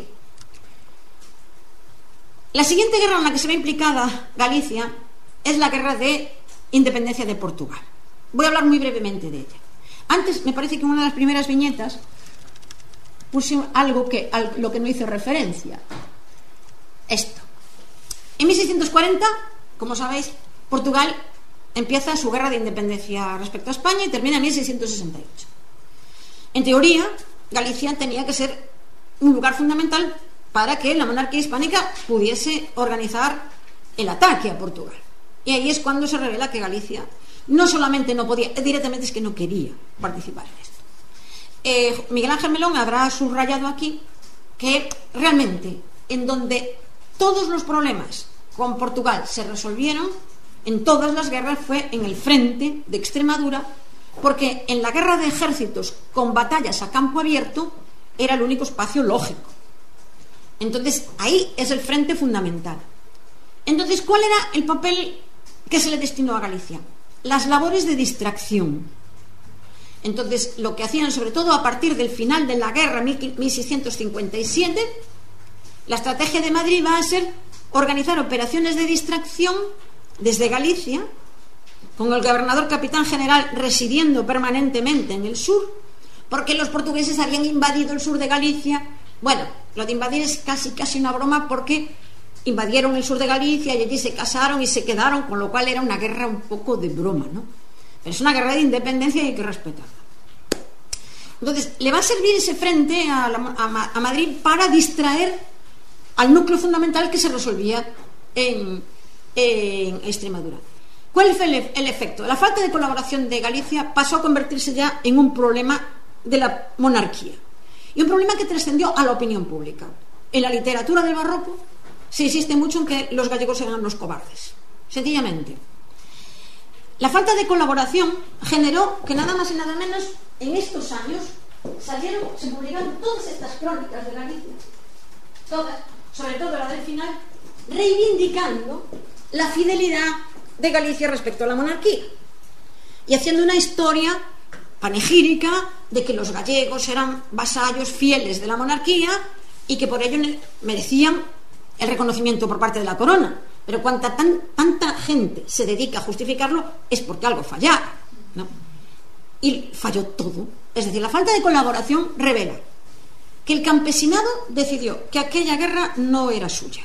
la siguiente guerra en la que se ve implicada Galicia es la guerra de independencia de Portugal. Voy a hablar muy brevemente de ella. Antes, me parece que en una de las primeras viñetas puse algo que, a lo que no hice referencia. Esto. En mil seiscientos cuarenta, como sabéis, Portugal empieza su guerra de independencia respecto a España y termina en mil seiscientos sesenta y ocho. En teoría, Galicia tenía que ser un lugar fundamental para que la monarquía hispánica pudiese organizar el ataque a Portugal. Y ahí es cuando se revela que Galicia no solamente no podía, directamente es que no quería participar en esto. Eh, Miguel Ángel Melón habrá subrayado aquí que realmente en donde todos los problemas con Portugal se resolvieron en todas las guerras fue en el frente de Extremadura, porque en la guerra de ejércitos con batallas a campo abierto era el único espacio lógico. Entonces ahí es el frente fundamental. Entonces, ¿cuál era el papel que se le destinó a Galicia? Las labores de distracción. Entonces, lo que hacían, sobre todo a partir del final de la guerra mil seiscientos cincuenta y siete, la estrategia de Madrid va a ser organizar operaciones de distracción desde Galicia, con el gobernador capitán general residiendo permanentemente en el sur, porque los portugueses habían invadido el sur de Galicia. Bueno, lo de invadir es casi casi una broma, porque invadieron el sur de Galicia y allí se casaron y se quedaron, con lo cual era una guerra un poco de broma, ¿no? Pero es una guerra de independencia y hay que respetarla. Entonces, le va a servir ese frente a, la, a, a Madrid para distraer al núcleo fundamental que se resolvía en, en Extremadura. ¿Cuál fue el, el efecto? La falta de colaboración de Galicia pasó a convertirse ya en un problema de la monarquía, y un problema que trascendió a la opinión pública. En la literatura del barroco se insiste mucho en que los gallegos eran los cobardes, sencillamente. La falta de colaboración generó que nada más y nada menos en estos años salieron, se publicaron todas estas crónicas de Galicia, todas, sobre todo la del final, reivindicando la fidelidad de Galicia respecto a la monarquía y haciendo una historia panegírica de que los gallegos eran vasallos fieles de la monarquía y que por ello merecían el reconocimiento por parte de la corona. Pero cuanta tan, tanta gente se dedica a justificarlo es porque algo fallaba, ¿no? Y falló todo. Es decir, la falta de colaboración revela que el campesinado decidió que aquella guerra no era suya.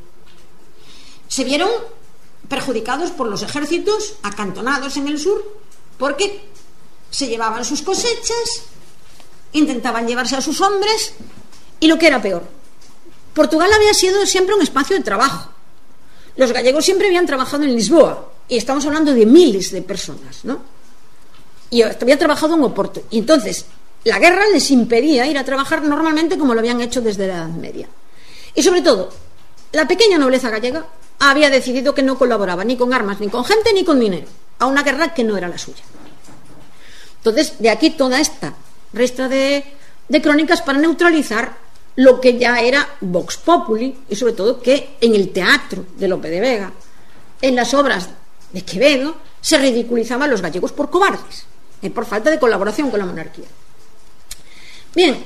Se vieron perjudicados por los ejércitos acantonados en el sur, porque se llevaban sus cosechas, intentaban llevarse a sus hombres, y lo que era peor, Portugal había sido siempre un espacio de trabajo. Los gallegos siempre habían trabajado en Lisboa, y estamos hablando de miles de personas, ¿no? Y habían trabajado en Oporto, y entonces la guerra les impedía ir a trabajar normalmente como lo habían hecho desde la Edad Media. Y sobre todo, la pequeña nobleza gallega había decidido que no colaboraba ni con armas, ni con gente, ni con dinero a una guerra que no era la suya. Entonces, de aquí toda esta ristra de, de crónicas para neutralizar lo que ya era Vox Populi, y sobre todo que en el teatro de Lope de Vega, en las obras de Quevedo, se ridiculizaban a los gallegos por cobardes, y por falta de colaboración con la monarquía. Bien,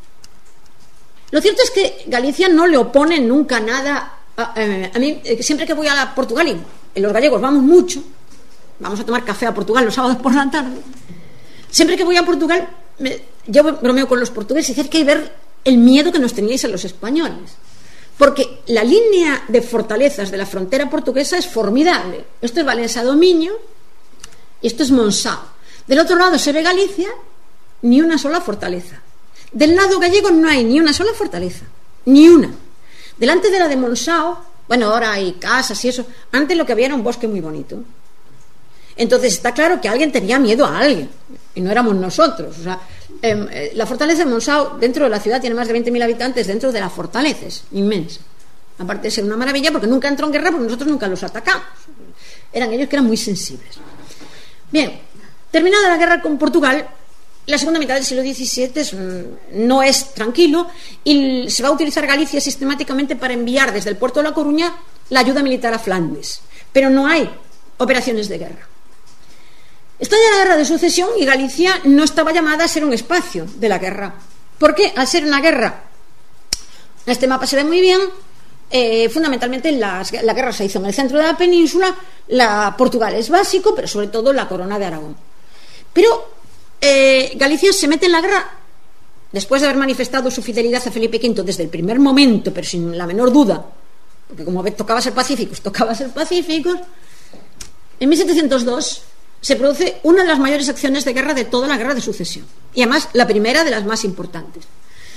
lo cierto es que Galicia no le opone nunca nada a, a, a mí. Siempre que voy a Portugal, y los gallegos vamos mucho, vamos a tomar café a Portugal los sábados por la tarde, siempre que voy a Portugal me, yo bromeo con los portugueses y decir que hay que ver el miedo que nos teníais a los españoles, porque la línea de fortalezas de la frontera portuguesa es formidable. Esto es Valencia do Miño y esto es Monção. Del otro lado se ve Galicia, ni una sola fortaleza. Del lado gallego no hay ni una sola fortaleza, ni una. Delante de la de Monsao, bueno, ahora hay casas y eso, antes lo que había era un bosque muy bonito. Entonces está claro que alguien tenía miedo a alguien, y no éramos nosotros. O sea, eh, la fortaleza de Monsao, dentro de la ciudad, tiene más de veinte mil habitantes, dentro de la fortaleza, es inmensa. Aparte de ser una maravilla, porque nunca entró en guerra, porque nosotros nunca los atacamos. Eran ellos que eran muy sensibles. Bien, terminada la guerra con Portugal, la segunda mitad del siglo diecisiete es, no es tranquilo, y se va a utilizar Galicia sistemáticamente para enviar desde el puerto de La Coruña la ayuda militar a Flandes, pero no hay operaciones de guerra. Estalla la guerra de sucesión y Galicia no estaba llamada a ser un espacio de la guerra, porque al ser una guerra, este mapa se ve muy bien, eh, fundamentalmente las, la guerra se hizo en el centro de la península, la Portugal es básico, pero sobre todo la corona de Aragón. Pero eh, Galicia se mete en la guerra después de haber manifestado su fidelidad a Felipe quinto desde el primer momento, pero sin la menor duda, porque como tocaba ser pacíficos, tocaba ser pacíficos. En mil setecientos dos se produce una de las mayores acciones de guerra de toda la guerra de sucesión, y además la primera de las más importantes.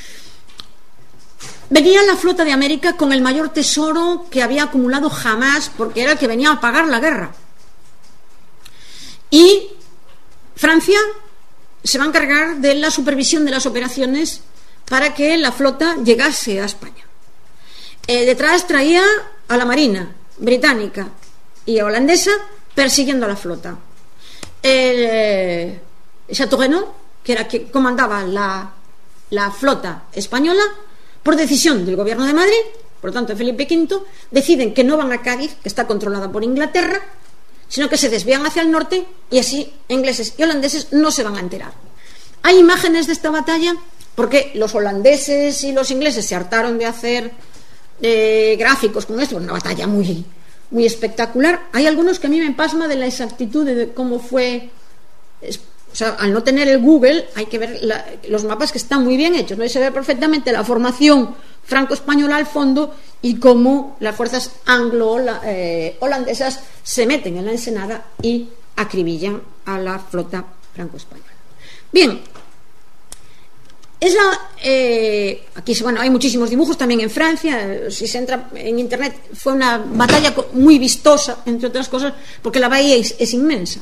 Venía la flota de América con el mayor tesoro que había acumulado jamás, porque era el que venía a pagar la guerra. Y Francia se va a encargar de la supervisión de las operaciones para que la flota llegase a España. Eh, detrás traía a la marina británica y holandesa persiguiendo a la flota. El eh, Chateaubriand, que era quien comandaba la, la flota española, por decisión del gobierno de Madrid, por lo tanto de Felipe quinto, deciden que no van a Cádiz, que está controlada por Inglaterra, sino que se desvían hacia el norte, y así ingleses y holandeses no se van a enterar. Hay imágenes de esta batalla porque los holandeses y los ingleses se hartaron de hacer eh, gráficos con esto, una batalla muy, muy espectacular. Hay algunos que a mí me pasma de la exactitud de cómo fue. O sea, al no tener el Google hay que ver la, los mapas, que están muy bien hechos, ¿no? Y se ve perfectamente la formación franco-española al fondo y cómo las fuerzas anglo-holandesas eh, se meten en la ensenada y acribillan a la flota franco-española. Bien, es la, eh, aquí bueno, hay muchísimos dibujos también en Francia. Si se entra en internet, fue una batalla muy vistosa, entre otras cosas, porque la bahía es, es inmensa.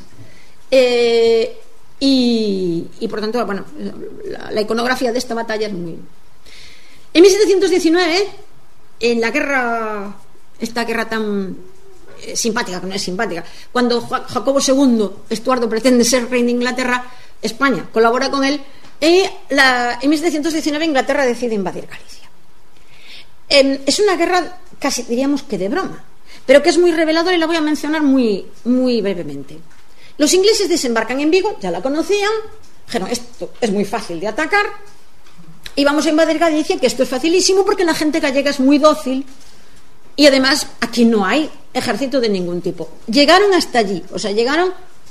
Eh, y, y por tanto, bueno, la, la iconografía de esta batalla es muy. En mil setecientos diecinueve, en la guerra, esta guerra tan eh, simpática, que no es simpática, cuando Jacobo segundo, Estuardo, pretende ser rey de Inglaterra, España colabora con él. Y la, en mil setecientos diecinueve Inglaterra decide invadir Galicia. Eh, es una guerra casi diríamos que de broma, pero que es muy reveladora, y la voy a mencionar muy, muy brevemente. Los ingleses desembarcan en Vigo, ya la conocían, dijeron, esto es muy fácil de atacar y vamos a invadir Galicia, que esto es facilísimo porque la gente gallega es muy dócil y además aquí no hay ejército de ningún tipo. Llegaron hasta allí, o sea, llegaron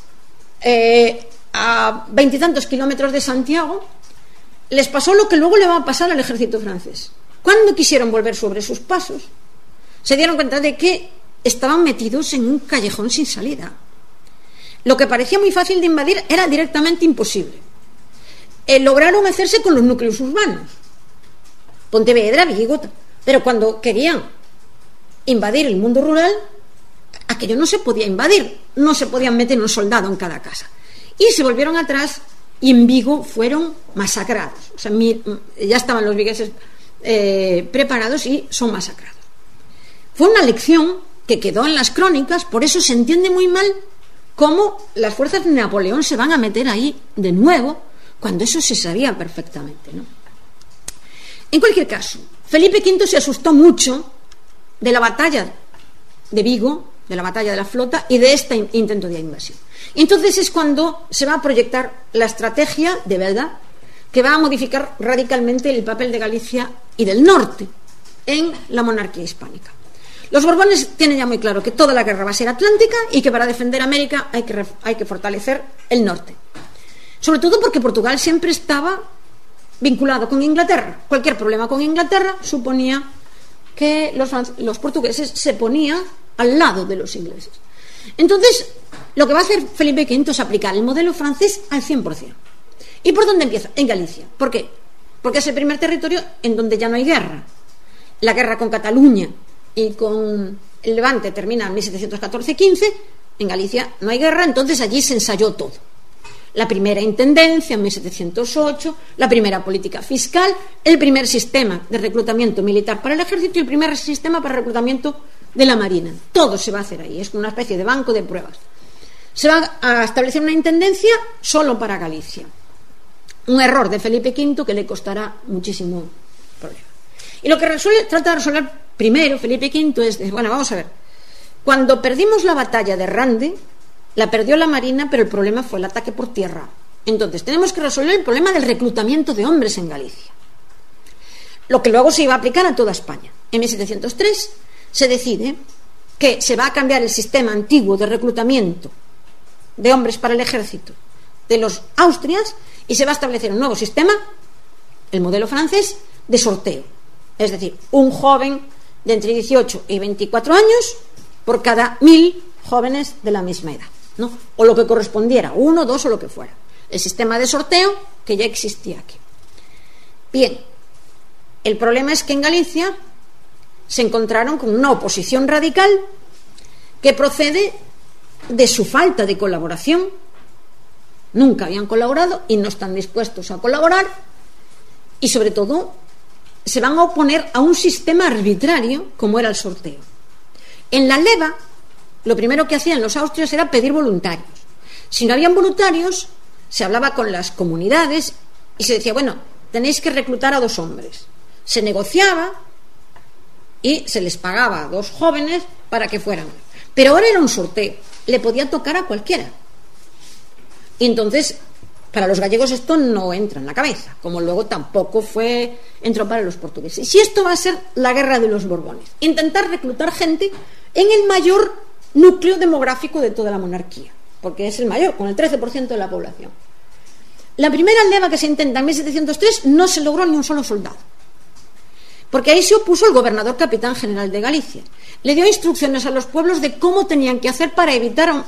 eh, a veintitantos kilómetros de Santiago. Les pasó lo que luego le va a pasar al ejército francés. Cuando quisieron volver sobre sus pasos, se dieron cuenta de que estaban metidos en un callejón sin salida. Lo que parecía muy fácil de invadir era directamente imposible. Eh, lograron hacerse con los núcleos urbanos, Pontevedra, Vigo, pero cuando querían invadir el mundo rural, aquello no se podía invadir, no se podían meter un soldado en cada casa. Y se volvieron atrás y en Vigo fueron masacrados. O sea, mi, ya estaban los vigueses eh, preparados y son masacrados. Fue una lección que quedó en las crónicas, por eso se entiende muy mal cómo las fuerzas de Napoleón se van a meter ahí de nuevo, cuando eso se sabía perfectamente, ¿no? En cualquier caso, Felipe quinto se asustó mucho de la batalla de Vigo, de la batalla de la flota y de este intento de invasión. Y entonces es cuando se va a proyectar la estrategia de verdad que va a modificar radicalmente el papel de Galicia y del norte en la monarquía hispánica. Los Borbones tienen ya muy claro que toda la guerra va a ser atlántica y que para defender América hay que, hay que fortalecer el norte. Sobre todo porque Portugal siempre estaba vinculado con Inglaterra. Cualquier problema con Inglaterra suponía que los, los portugueses se ponían al lado de los ingleses. Entonces, lo que va a hacer Felipe quinto es aplicar el modelo francés al cien por ciento. ¿Y por dónde empieza? En Galicia. ¿Por qué? Porque es el primer territorio en donde ya no hay guerra. La guerra con Cataluña y con el Levante termina en mil setecientos catorce quince. En Galicia no hay guerra, entonces allí se ensayó todo. La primera intendencia en mil setecientos ocho, la primera política fiscal, el primer sistema de reclutamiento militar para el ejército y el primer sistema para reclutamiento de la marina. Todo se va a hacer ahí, es una especie de banco de pruebas. Se va a establecer una intendencia solo para Galicia. Un error de Felipe quinto que le costará muchísimo problema. Y lo que resuelve, trata de resolver primero Felipe quinto es, de, bueno, vamos a ver, cuando perdimos la batalla de Rande, la perdió la marina, pero el problema fue el ataque por tierra. Entonces tenemos que resolver el problema del reclutamiento de hombres en Galicia, lo que luego se iba a aplicar a toda España. En mil setecientos tres se decide que se va a cambiar el sistema antiguo de reclutamiento de hombres para el ejército de los Austrias y se va a establecer un nuevo sistema, el modelo francés, de sorteo. Es decir, un joven de entre dieciocho y veinticuatro años por cada mil jóvenes de la misma edad, ¿no? O lo que correspondiera, uno, dos o lo que fuera. El sistema de sorteo que ya existía aquí. Bien, el problema es que en Galicia se encontraron con una oposición radical que procede de su falta de colaboración. Nunca habían colaborado y no están dispuestos a colaborar, y sobre todo se van a oponer a un sistema arbitrario como era el sorteo. En la leva, lo primero que hacían los austrias era pedir voluntarios. Si no habían voluntarios, se hablaba con las comunidades y se decía, bueno, tenéis que reclutar a dos hombres. Se negociaba y se les pagaba a dos jóvenes para que fueran. Pero ahora era un sorteo, le podía tocar a cualquiera. Y entonces, para los gallegos esto no entra en la cabeza, como luego tampoco fue entró para los portugueses. Y esto va a ser la guerra de los Borbones, intentar reclutar gente en el mayor núcleo demográfico de toda la monarquía, porque es el mayor, con el trece por ciento de la población. La primera leva que se intenta en mil setecientos tres no se logró ni un solo soldado, porque ahí se opuso el gobernador capitán general de Galicia. Le dio instrucciones a los pueblos de cómo tenían que hacer para evitar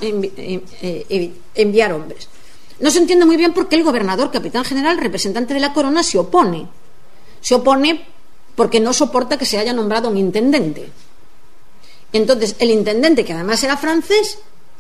enviar hombres. No se entiende muy bien por qué el gobernador capitán general, representante de la corona, se opone. Se opone porque no soporta que se haya nombrado un intendente. Entonces, el intendente, que además era francés,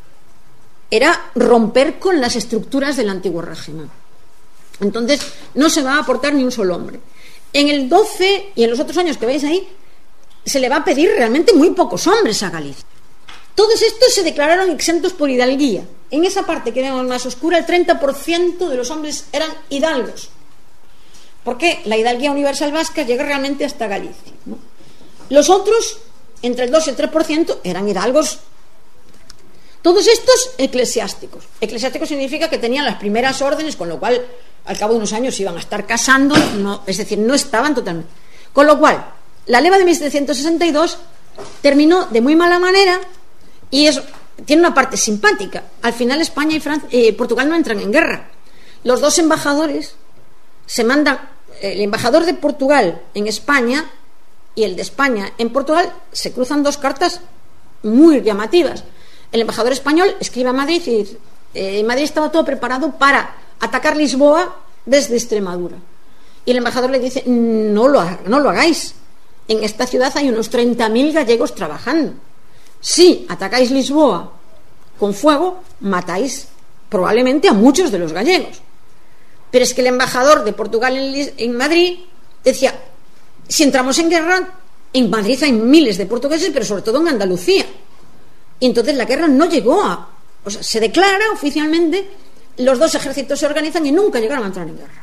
era romper con las estructuras del antiguo régimen. Entonces, no se va a aportar ni un solo hombre. En el doce y en los otros años que veis ahí, se le va a pedir realmente muy pocos hombres a Galicia. Todos estos se declararon exentos por hidalguía. En esa parte que vemos más oscura, el treinta por ciento de los hombres eran hidalgos, porque la hidalguía universal vasca llega realmente hasta Galicia, ¿no? Los otros, entre el dos y el tres por ciento, eran hidalgos. Todos estos eclesiásticos. Eclesiásticos significa que tenían las primeras órdenes, con lo cual al cabo de unos años iban a estar casando, no, es decir, no estaban totalmente. Con lo cual, la leva de mil setecientos sesenta y dos terminó de muy mala manera. Y es, tiene una parte simpática. Al final España y Francia, eh, Portugal no entran en guerra. Los dos embajadores se mandan, el embajador de Portugal en España y el de España en Portugal, se cruzan dos cartas muy llamativas. El embajador español escribe a Madrid y dice, eh, Madrid estaba todo preparado para atacar Lisboa desde Extremadura. Y el embajador le dice, no lo, no lo hagáis. En esta ciudad hay unos treinta mil gallegos trabajando. Si atacáis Lisboa con fuego, matáis probablemente a muchos de los gallegos. Pero es que el embajador de Portugal en, en Madrid decía, si entramos en guerra, en Madrid hay miles de portugueses, pero sobre todo en Andalucía. Y entonces la guerra no llegó a... O sea, se declara oficialmente, los dos ejércitos se organizan y nunca llegaron a entrar en guerra.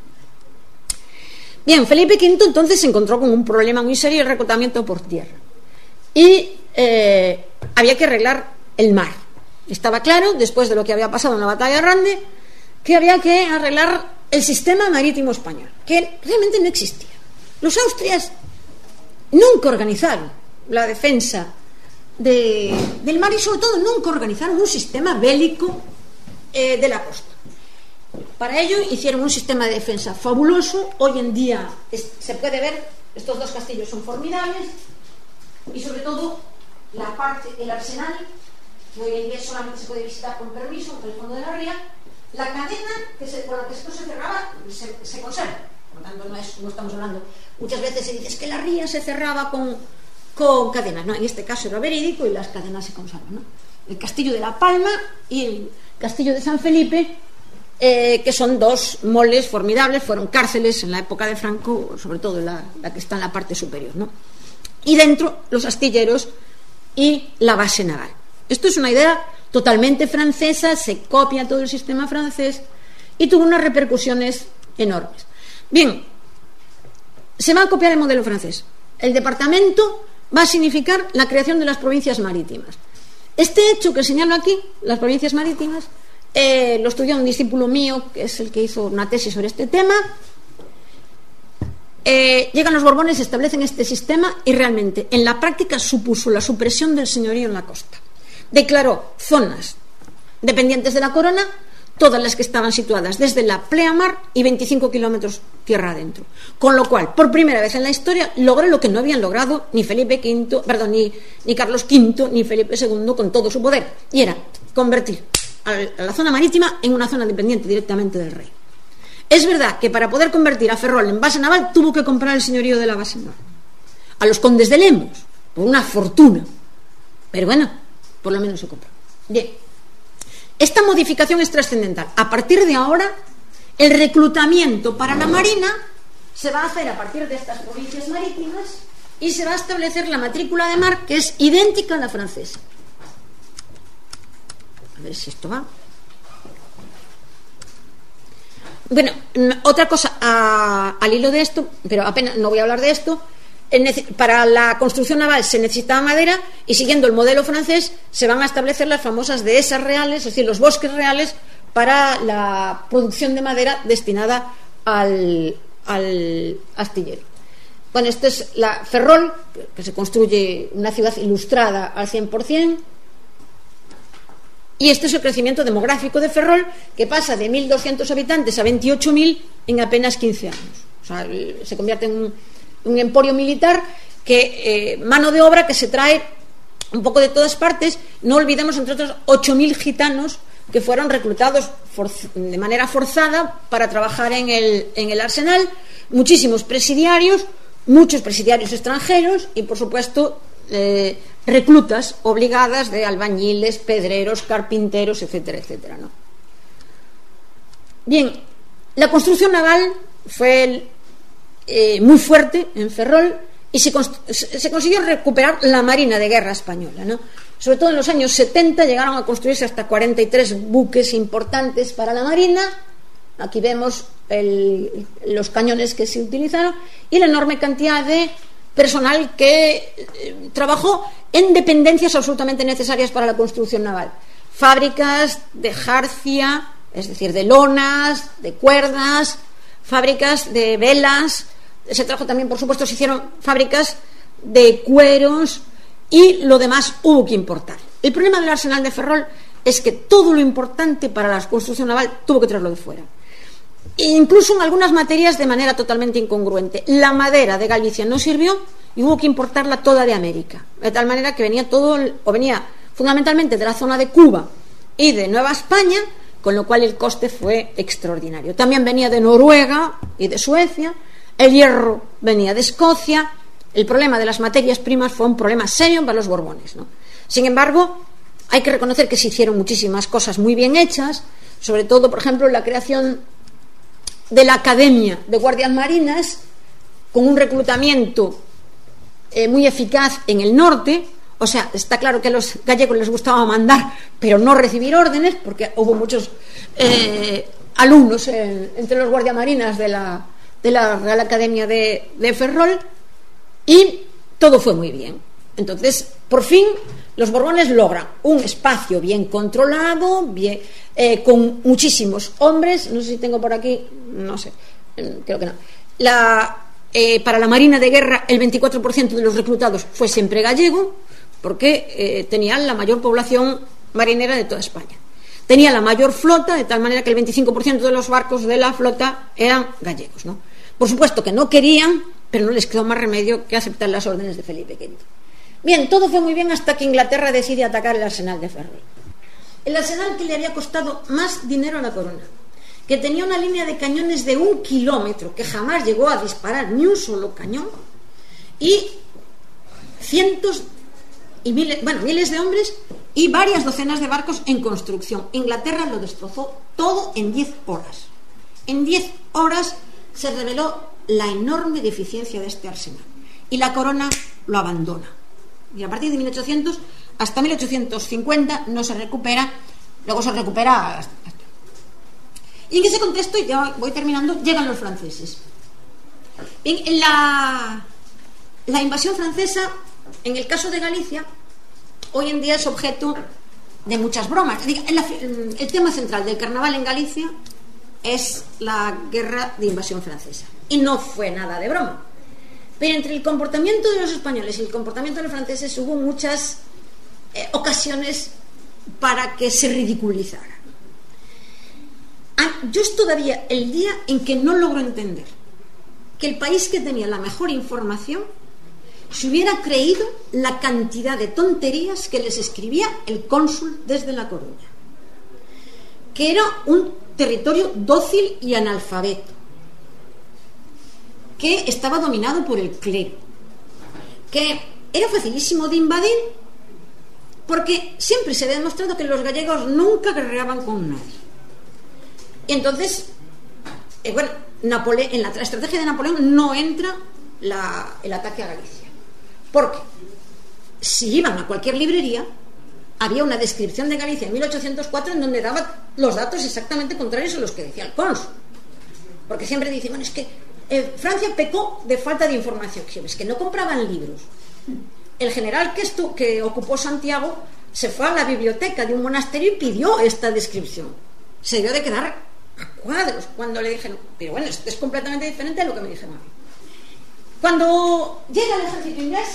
Bien, Felipe quinto entonces se encontró con un problema muy serio, el reclutamiento por tierra. Y eh, había que arreglar el mar. Estaba claro, después de lo que había pasado en la batalla de Rande, que había que arreglar el sistema marítimo español, que realmente no existía. Los austrias nunca organizaron la defensa de, del mar y sobre todo nunca organizaron un sistema bélico eh, de la costa. Para ello hicieron un sistema de defensa fabuloso. Hoy en día es, se puede ver, estos dos castillos son formidables y sobre todo la parte, el arsenal que hoy en día solamente se puede visitar con permiso por el fondo de la ría, la cadena que se, con la que esto se cerraba se, se conserva. Por lo tanto, no, es, no estamos hablando. Muchas veces se dice es que la ría se cerraba con, con cadenas. No, en este caso era verídico y las cadenas se conservan, ¿no? El castillo de La Palma y el castillo de San Felipe, eh, que son dos moles formidables, fueron cárceles en la época de Franco, sobre todo la, la que está en la parte superior, ¿no? Y dentro los astilleros y la base naval. Esto es una idea totalmente francesa, se copia todo el sistema francés y tuvo unas repercusiones enormes. Bien, se va a copiar el modelo francés. El departamento va a significar la creación de las provincias marítimas. Este hecho que señalo aquí, las provincias marítimas, eh, lo estudió un discípulo mío, que es el que hizo una tesis sobre este tema. Eh, llegan los Borbones, establecen este sistema y realmente en la práctica supuso la supresión del señorío en la costa. Declaró zonas dependientes de la corona, todas las que estaban situadas desde la pleamar y veinticinco kilómetros tierra adentro, con lo cual por primera vez en la historia logró lo que no habían logrado ni Felipe quinto, perdón, ni, ni Carlos quinto ni Felipe segundo con todo su poder, y era convertir a la zona marítima en una zona dependiente directamente del rey. Es verdad que para poder convertir a Ferrol en base naval tuvo que comprar el señorío de la base naval a los condes de Lemos por una fortuna, pero bueno, por lo menos se compró. Bien, esta modificación es trascendental. A partir de ahora, el reclutamiento para la marina se va a hacer a partir de estas provincias marítimas y se va a establecer la matrícula de mar, que es idéntica a la francesa. A ver si esto va. Bueno, otra cosa a, al hilo de esto, pero apenas no voy a hablar de esto. Para la construcción naval se necesitaba madera y siguiendo el modelo francés se van a establecer las famosas dehesas reales, es decir, los bosques reales para la producción de madera destinada al, al astillero. Bueno, esto es la Ferrol, que se construye una ciudad ilustrada al cien por ciento, y este es el crecimiento demográfico de Ferrol, que pasa de mil doscientos habitantes a veintiocho mil en apenas quince años. O sea, se convierte en un un emporio militar, que eh, mano de obra que se trae un poco de todas partes. No olvidemos, entre otros, ocho mil gitanos que fueron reclutados de manera forzada para trabajar en el, en el arsenal, muchísimos presidiarios, muchos presidiarios extranjeros y, por supuesto, eh, reclutas obligadas de albañiles, pedreros, carpinteros, etcétera, etcétera, ¿no? Bien, la construcción naval fue el Eh, muy fuerte en Ferrol y se, se consiguió recuperar la Marina de Guerra española, ¿no? Sobre todo en los años setenta llegaron a construirse hasta cuarenta y tres buques importantes para la Marina. Aquí vemos el, los cañones que se utilizaron y la enorme cantidad de personal que eh, trabajó en dependencias absolutamente necesarias para la construcción naval. Fábricas de jarcia, es decir, de lonas, de cuerdas, fábricas de velas. Se trajo también, por supuesto, se hicieron fábricas de cueros y lo demás hubo que importar. El problema del arsenal de Ferrol es que todo lo importante para la construcción naval tuvo que traerlo de fuera, e incluso en algunas materias de manera totalmente incongruente. La madera de Galicia no sirvió y hubo que importarla toda de América, de tal manera que venía todo, o venía fundamentalmente de la zona de Cuba y de Nueva España, con lo cual el coste fue extraordinario. También venía de Noruega y de Suecia. El hierro venía de Escocia. El problema de las materias primas fue un problema serio para los Borbones, ¿no? Sin embargo, hay que reconocer que se hicieron muchísimas cosas muy bien hechas, sobre todo, por ejemplo, la creación de la Academia de Guardias Marinas, con un reclutamiento eh, muy eficaz en el norte. O sea, está claro que a los gallegos les gustaba mandar, pero no recibir órdenes, porque hubo muchos eh, alumnos en, entre los guardiamarinas de la, de la Real Academia de, de Ferrol, y todo fue muy bien. Entonces, por fin, los Borbones logran un espacio bien controlado, bien, eh, con muchísimos hombres. No sé si tengo por aquí, no sé, creo que no. La, eh, para la Marina de Guerra, el veinticuatro por ciento de los reclutados fue siempre gallego, porque eh, tenían la mayor población marinera de toda España. Tenía la mayor flota, de tal manera que el veinticinco por ciento de los barcos de la flota eran gallegos, ¿no? Por supuesto que no querían, pero no les quedó más remedio que aceptar las órdenes de Felipe quinto. Bien, todo fue muy bien hasta que Inglaterra decide atacar el arsenal de Ferrol. El arsenal que le había costado más dinero a la corona, que tenía una línea de cañones de un kilómetro, que jamás llegó a disparar ni un solo cañón, y cientos y miles, bueno, miles de hombres y varias docenas de barcos en construcción. Inglaterra lo destrozó todo en diez horas. En diez horas se reveló la enorme deficiencia de este arsenal y la corona lo abandona. Y a partir de mil ochocientos hasta mil ochocientos cincuenta no se recupera, luego se recupera hasta... Y en ese contexto, ya voy terminando, llegan los franceses. En la, la invasión francesa, en el caso de Galicia, hoy en día es objeto de muchas bromas. El tema central del carnaval en Galicia es la guerra de invasión francesa. Y no fue nada de broma. Pero entre el comportamiento de los españoles y el comportamiento de los franceses hubo muchas eh, ocasiones para que se ridiculizara. Ah, yo es todavía el día en que no logro entender que el país que tenía la mejor información se hubiera creído la cantidad de tonterías que les escribía el cónsul desde La Coruña, que era un territorio dócil y analfabeto, que estaba dominado por el clero, que era facilísimo de invadir, porque siempre se ha demostrado que los gallegos nunca guerreaban con nadie. Y entonces, eh, bueno, Napole- en la estrategia de Napoleón no entra la, el ataque a Galicia, porque si iban a cualquier librería había una descripción de Galicia en mil ochocientos cuatro en donde daba los datos exactamente contrarios a los que decía el cónsul, porque siempre dicen, bueno, es que eh, Francia pecó de falta de información. Es que no compraban libros. El general que, estu- que ocupó Santiago se fue a la biblioteca de un monasterio y pidió esta descripción. Se debió de quedar a cuadros cuando le dijeron, pero bueno, esto es completamente diferente de lo que me dijeron a mí. Cuando llega el ejército inglés,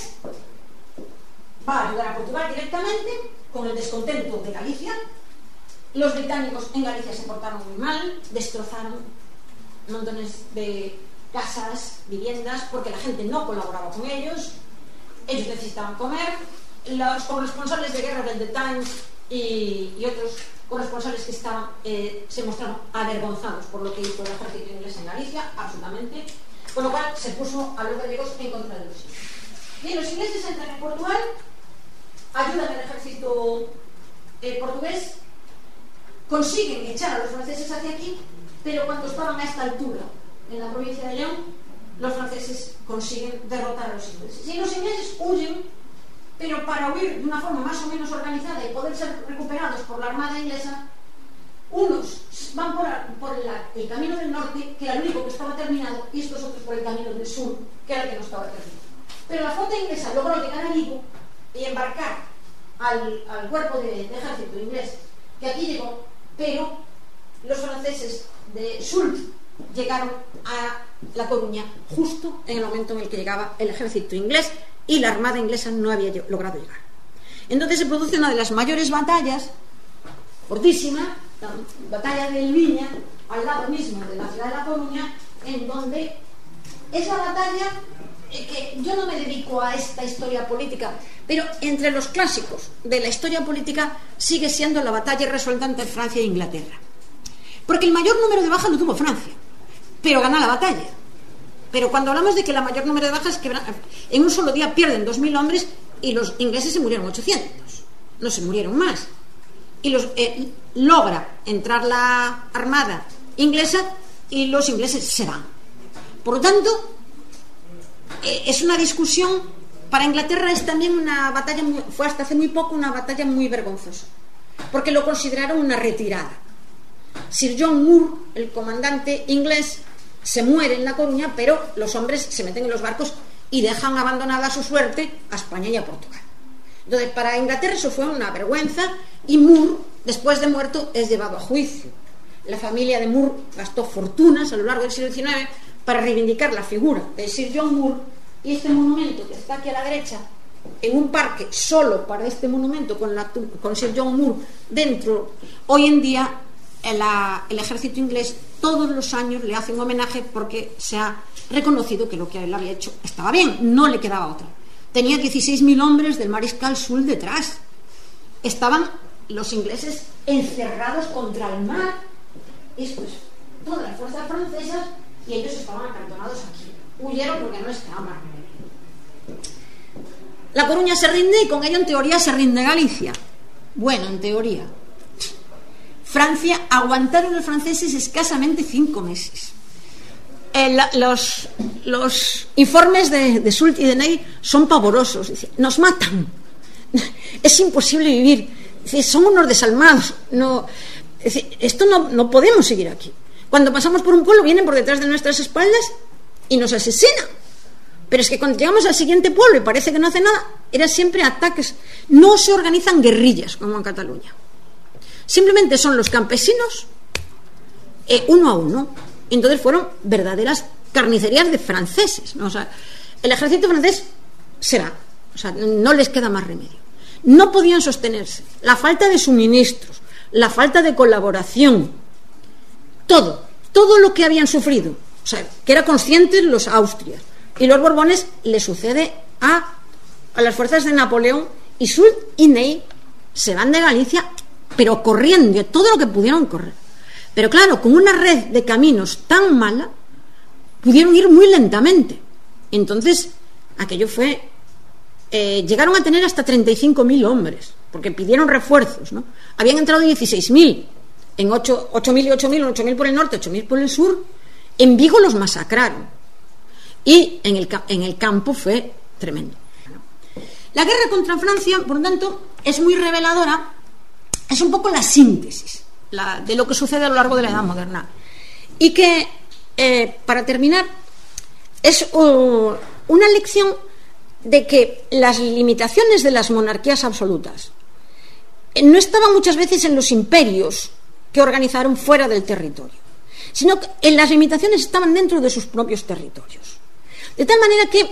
va a ayudar a Portugal directamente, con el descontento de Galicia. Los británicos en Galicia se portaron muy mal, destrozaron montones de casas, viviendas, porque la gente no colaboraba con ellos. Ellos necesitaban comer. Los corresponsales de guerra del The Times y, y otros corresponsales que estaban eh, se mostraron avergonzados por lo que hizo el ejército inglés en Galicia, absolutamente, con lo cual se puso a los gallegos en contra de los ingleses. Bien, los ingleses entran en Portugal, ayudan al ejército eh, portugués, consiguen echar a los franceses hacia aquí, pero cuando estaban a esta altura en la provincia de León, los franceses consiguen derrotar a los ingleses. Y los ingleses huyen, pero para huir de una forma más o menos organizada y poder ser recuperados por la armada inglesa, unos van por, por la, el camino del norte, que era el único que estaba terminado, y estos otros por el camino del sur, que era el que no estaba terminado. Pero la flota inglesa logró llegar a Vigo y embarcar al, al cuerpo de, de ejército inglés que aquí llegó, pero los franceses de Soult llegaron a La Coruña justo en el momento en el que llegaba el ejército inglés y la armada inglesa no había logrado llegar. Entonces se produce una de las mayores batallas, fortísima, la batalla de Viña, al lado mismo de la ciudad de La Coruña, en donde es la batalla eh, que yo no me dedico a esta historia política, pero entre los clásicos de la historia política sigue siendo la batalla resuelta entre Francia e Inglaterra, porque el mayor número de bajas lo tuvo Francia, pero gana la batalla. Pero cuando hablamos de que la mayor número de bajas, que en un solo día pierden dos mil hombres y los ingleses se murieron ochocientos, no se murieron más, y los eh, logra entrar la armada inglesa y los ingleses se van. Por lo tanto, eh, es una discusión. Para Inglaterra es también una batalla muy, fue hasta hace muy poco una batalla muy vergonzosa, porque lo consideraron una retirada. Sir John Moore, el comandante inglés, se muere en La Coruña, pero los hombres se meten en los barcos y dejan abandonada a su suerte a España y a Portugal. Entonces, para Inglaterra eso fue una vergüenza, y Moore, después de muerto, es llevado a juicio. La familia de Moore gastó fortunas a lo largo del siglo diecinueve para reivindicar la figura de Sir John Moore, y este monumento que está aquí a la derecha, en un parque solo para este monumento con, la, con Sir John Moore dentro, hoy en día el, el ejército inglés todos los años le hace un homenaje porque se ha reconocido que lo que él había hecho estaba bien, no le quedaba otra. tenía dieciséis mil hombres del mariscal Soult detrás. Estaban los ingleses encerrados contra el mar, esto es, todas las fuerzas francesas, y ellos estaban acantonados aquí. Huyeron porque no les quedaba más remedio. La Coruña se rinde y con ello en teoría se rinde Galicia. Bueno, en teoría. Francia, aguantaron los franceses escasamente cinco meses. Eh, la, los, los informes de, de Soult y de Ney son pavorosos. Dice, nos matan, es imposible vivir. Dice, son unos desalmados. No, dice, esto no, no podemos seguir aquí. Cuando pasamos por un pueblo vienen por detrás de nuestras espaldas y nos asesinan. Pero es que cuando llegamos al siguiente pueblo y parece que no hace nada, eran siempre ataques. No se organizan guerrillas como en Cataluña. Simplemente son los campesinos eh, uno a uno. Entonces fueron verdaderas carnicerías de franceses, ¿no? O sea, el ejército francés será, o sea, no les queda más remedio. No podían sostenerse. La falta de suministros, la falta de colaboración, todo, todo lo que habían sufrido, o sea, que eran conscientes los Austrias y los Borbones, le sucede a, a las fuerzas de Napoleón, y Soult y Ney se van de Galicia, pero corriendo, todo lo que pudieron correr. Pero claro, con una red de caminos tan mala, pudieron ir muy lentamente. Entonces, aquello fue... Eh, llegaron a tener hasta treinta y cinco mil hombres, porque pidieron refuerzos, ¿no? Habían entrado dieciséis mil, en ocho mil y ocho mil, ocho mil por el norte, ocho mil por el sur. En Vigo los masacraron. Y en el, en el campo fue tremendo. La guerra contra Francia, por lo tanto, es muy reveladora. Es un poco la síntesis la, de lo que sucede a lo largo de la Edad Moderna. Y que, eh, para terminar, es uh, una lección de que las limitaciones de las monarquías absolutas no estaban muchas veces en los imperios que organizaron fuera del territorio, sino que en las limitaciones estaban dentro de sus propios territorios. De tal manera que,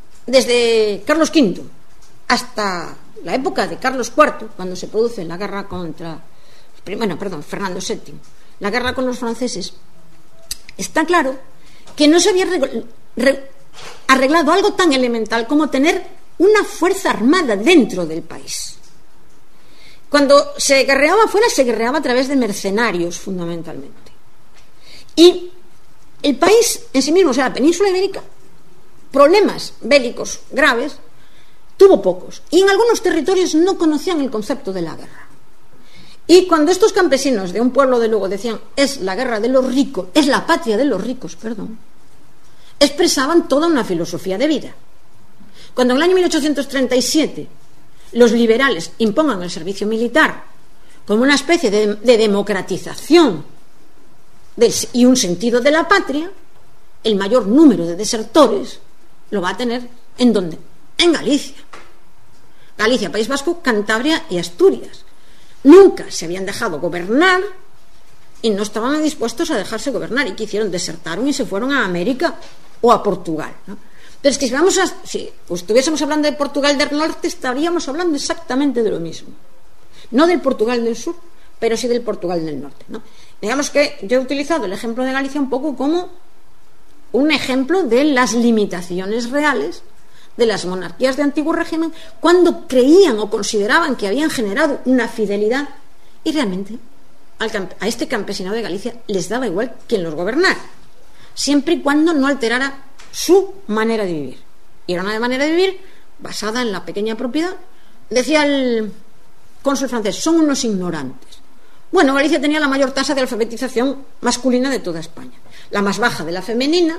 desde Carlos quinto hasta la época de Carlos cuarto, cuando se produce la guerra contra, bueno, perdón, Fernando séptimo, la guerra con los franceses, está claro que no se había re, re, arreglado algo tan elemental como tener una fuerza armada dentro del país. Cuando se guerreaba afuera, se guerreaba a través de mercenarios, fundamentalmente. Y el país en sí mismo, o sea, la península ibérica, problemas bélicos graves tuvo pocos, y en algunos territorios no conocían el concepto de la guerra. Y cuando estos campesinos de un pueblo de Lugo decían, es la guerra de los ricos, es la patria de los ricos, perdón, expresaban toda una filosofía de vida. Cuando en el año mil ochocientos treinta y siete los liberales impongan el servicio militar como una especie de, de democratización del, y un sentido de la patria, el mayor número de desertores lo va a tener ¿en dónde? En Galicia. Galicia, País Vasco, Cantabria y Asturias. Nunca se habían dejado gobernar y no estaban dispuestos a dejarse gobernar, y que hicieron, desertaron y se fueron a América o a Portugal, ¿no? Pero es que si, vamos a, si estuviésemos hablando de Portugal del norte, estaríamos hablando exactamente de lo mismo. No del Portugal del sur, pero sí del Portugal del norte, ¿no? Digamos que yo he utilizado el ejemplo de Galicia un poco como un ejemplo de las limitaciones reales de las monarquías de antiguo régimen, cuando creían o consideraban que habían generado una fidelidad, y realmente al, a este campesinado de Galicia les daba igual quien los gobernara, siempre y cuando no alterara su manera de vivir. Y era una manera de vivir basada en la pequeña propiedad. Decía el cónsul francés, son unos ignorantes. Bueno, Galicia tenía la mayor tasa de alfabetización masculina de toda España, la más baja de la femenina,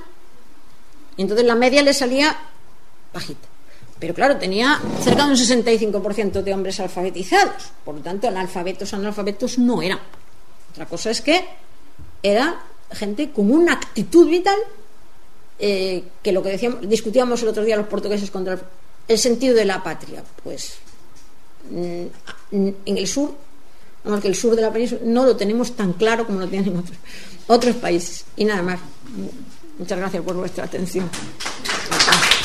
y entonces la media le salía bajita. Pero claro, tenía cerca de un sesenta y cinco por ciento de hombres alfabetizados, por lo tanto analfabetos analfabetos no eran. Otra cosa es que era gente con una actitud vital, eh, que lo que decíamos, discutíamos el otro día los portugueses contra el, el sentido de la patria. Pues en el sur, vamos, que el sur de la península no lo tenemos tan claro como lo tienen otros, otros países. Y nada más. Muchas gracias por vuestra atención.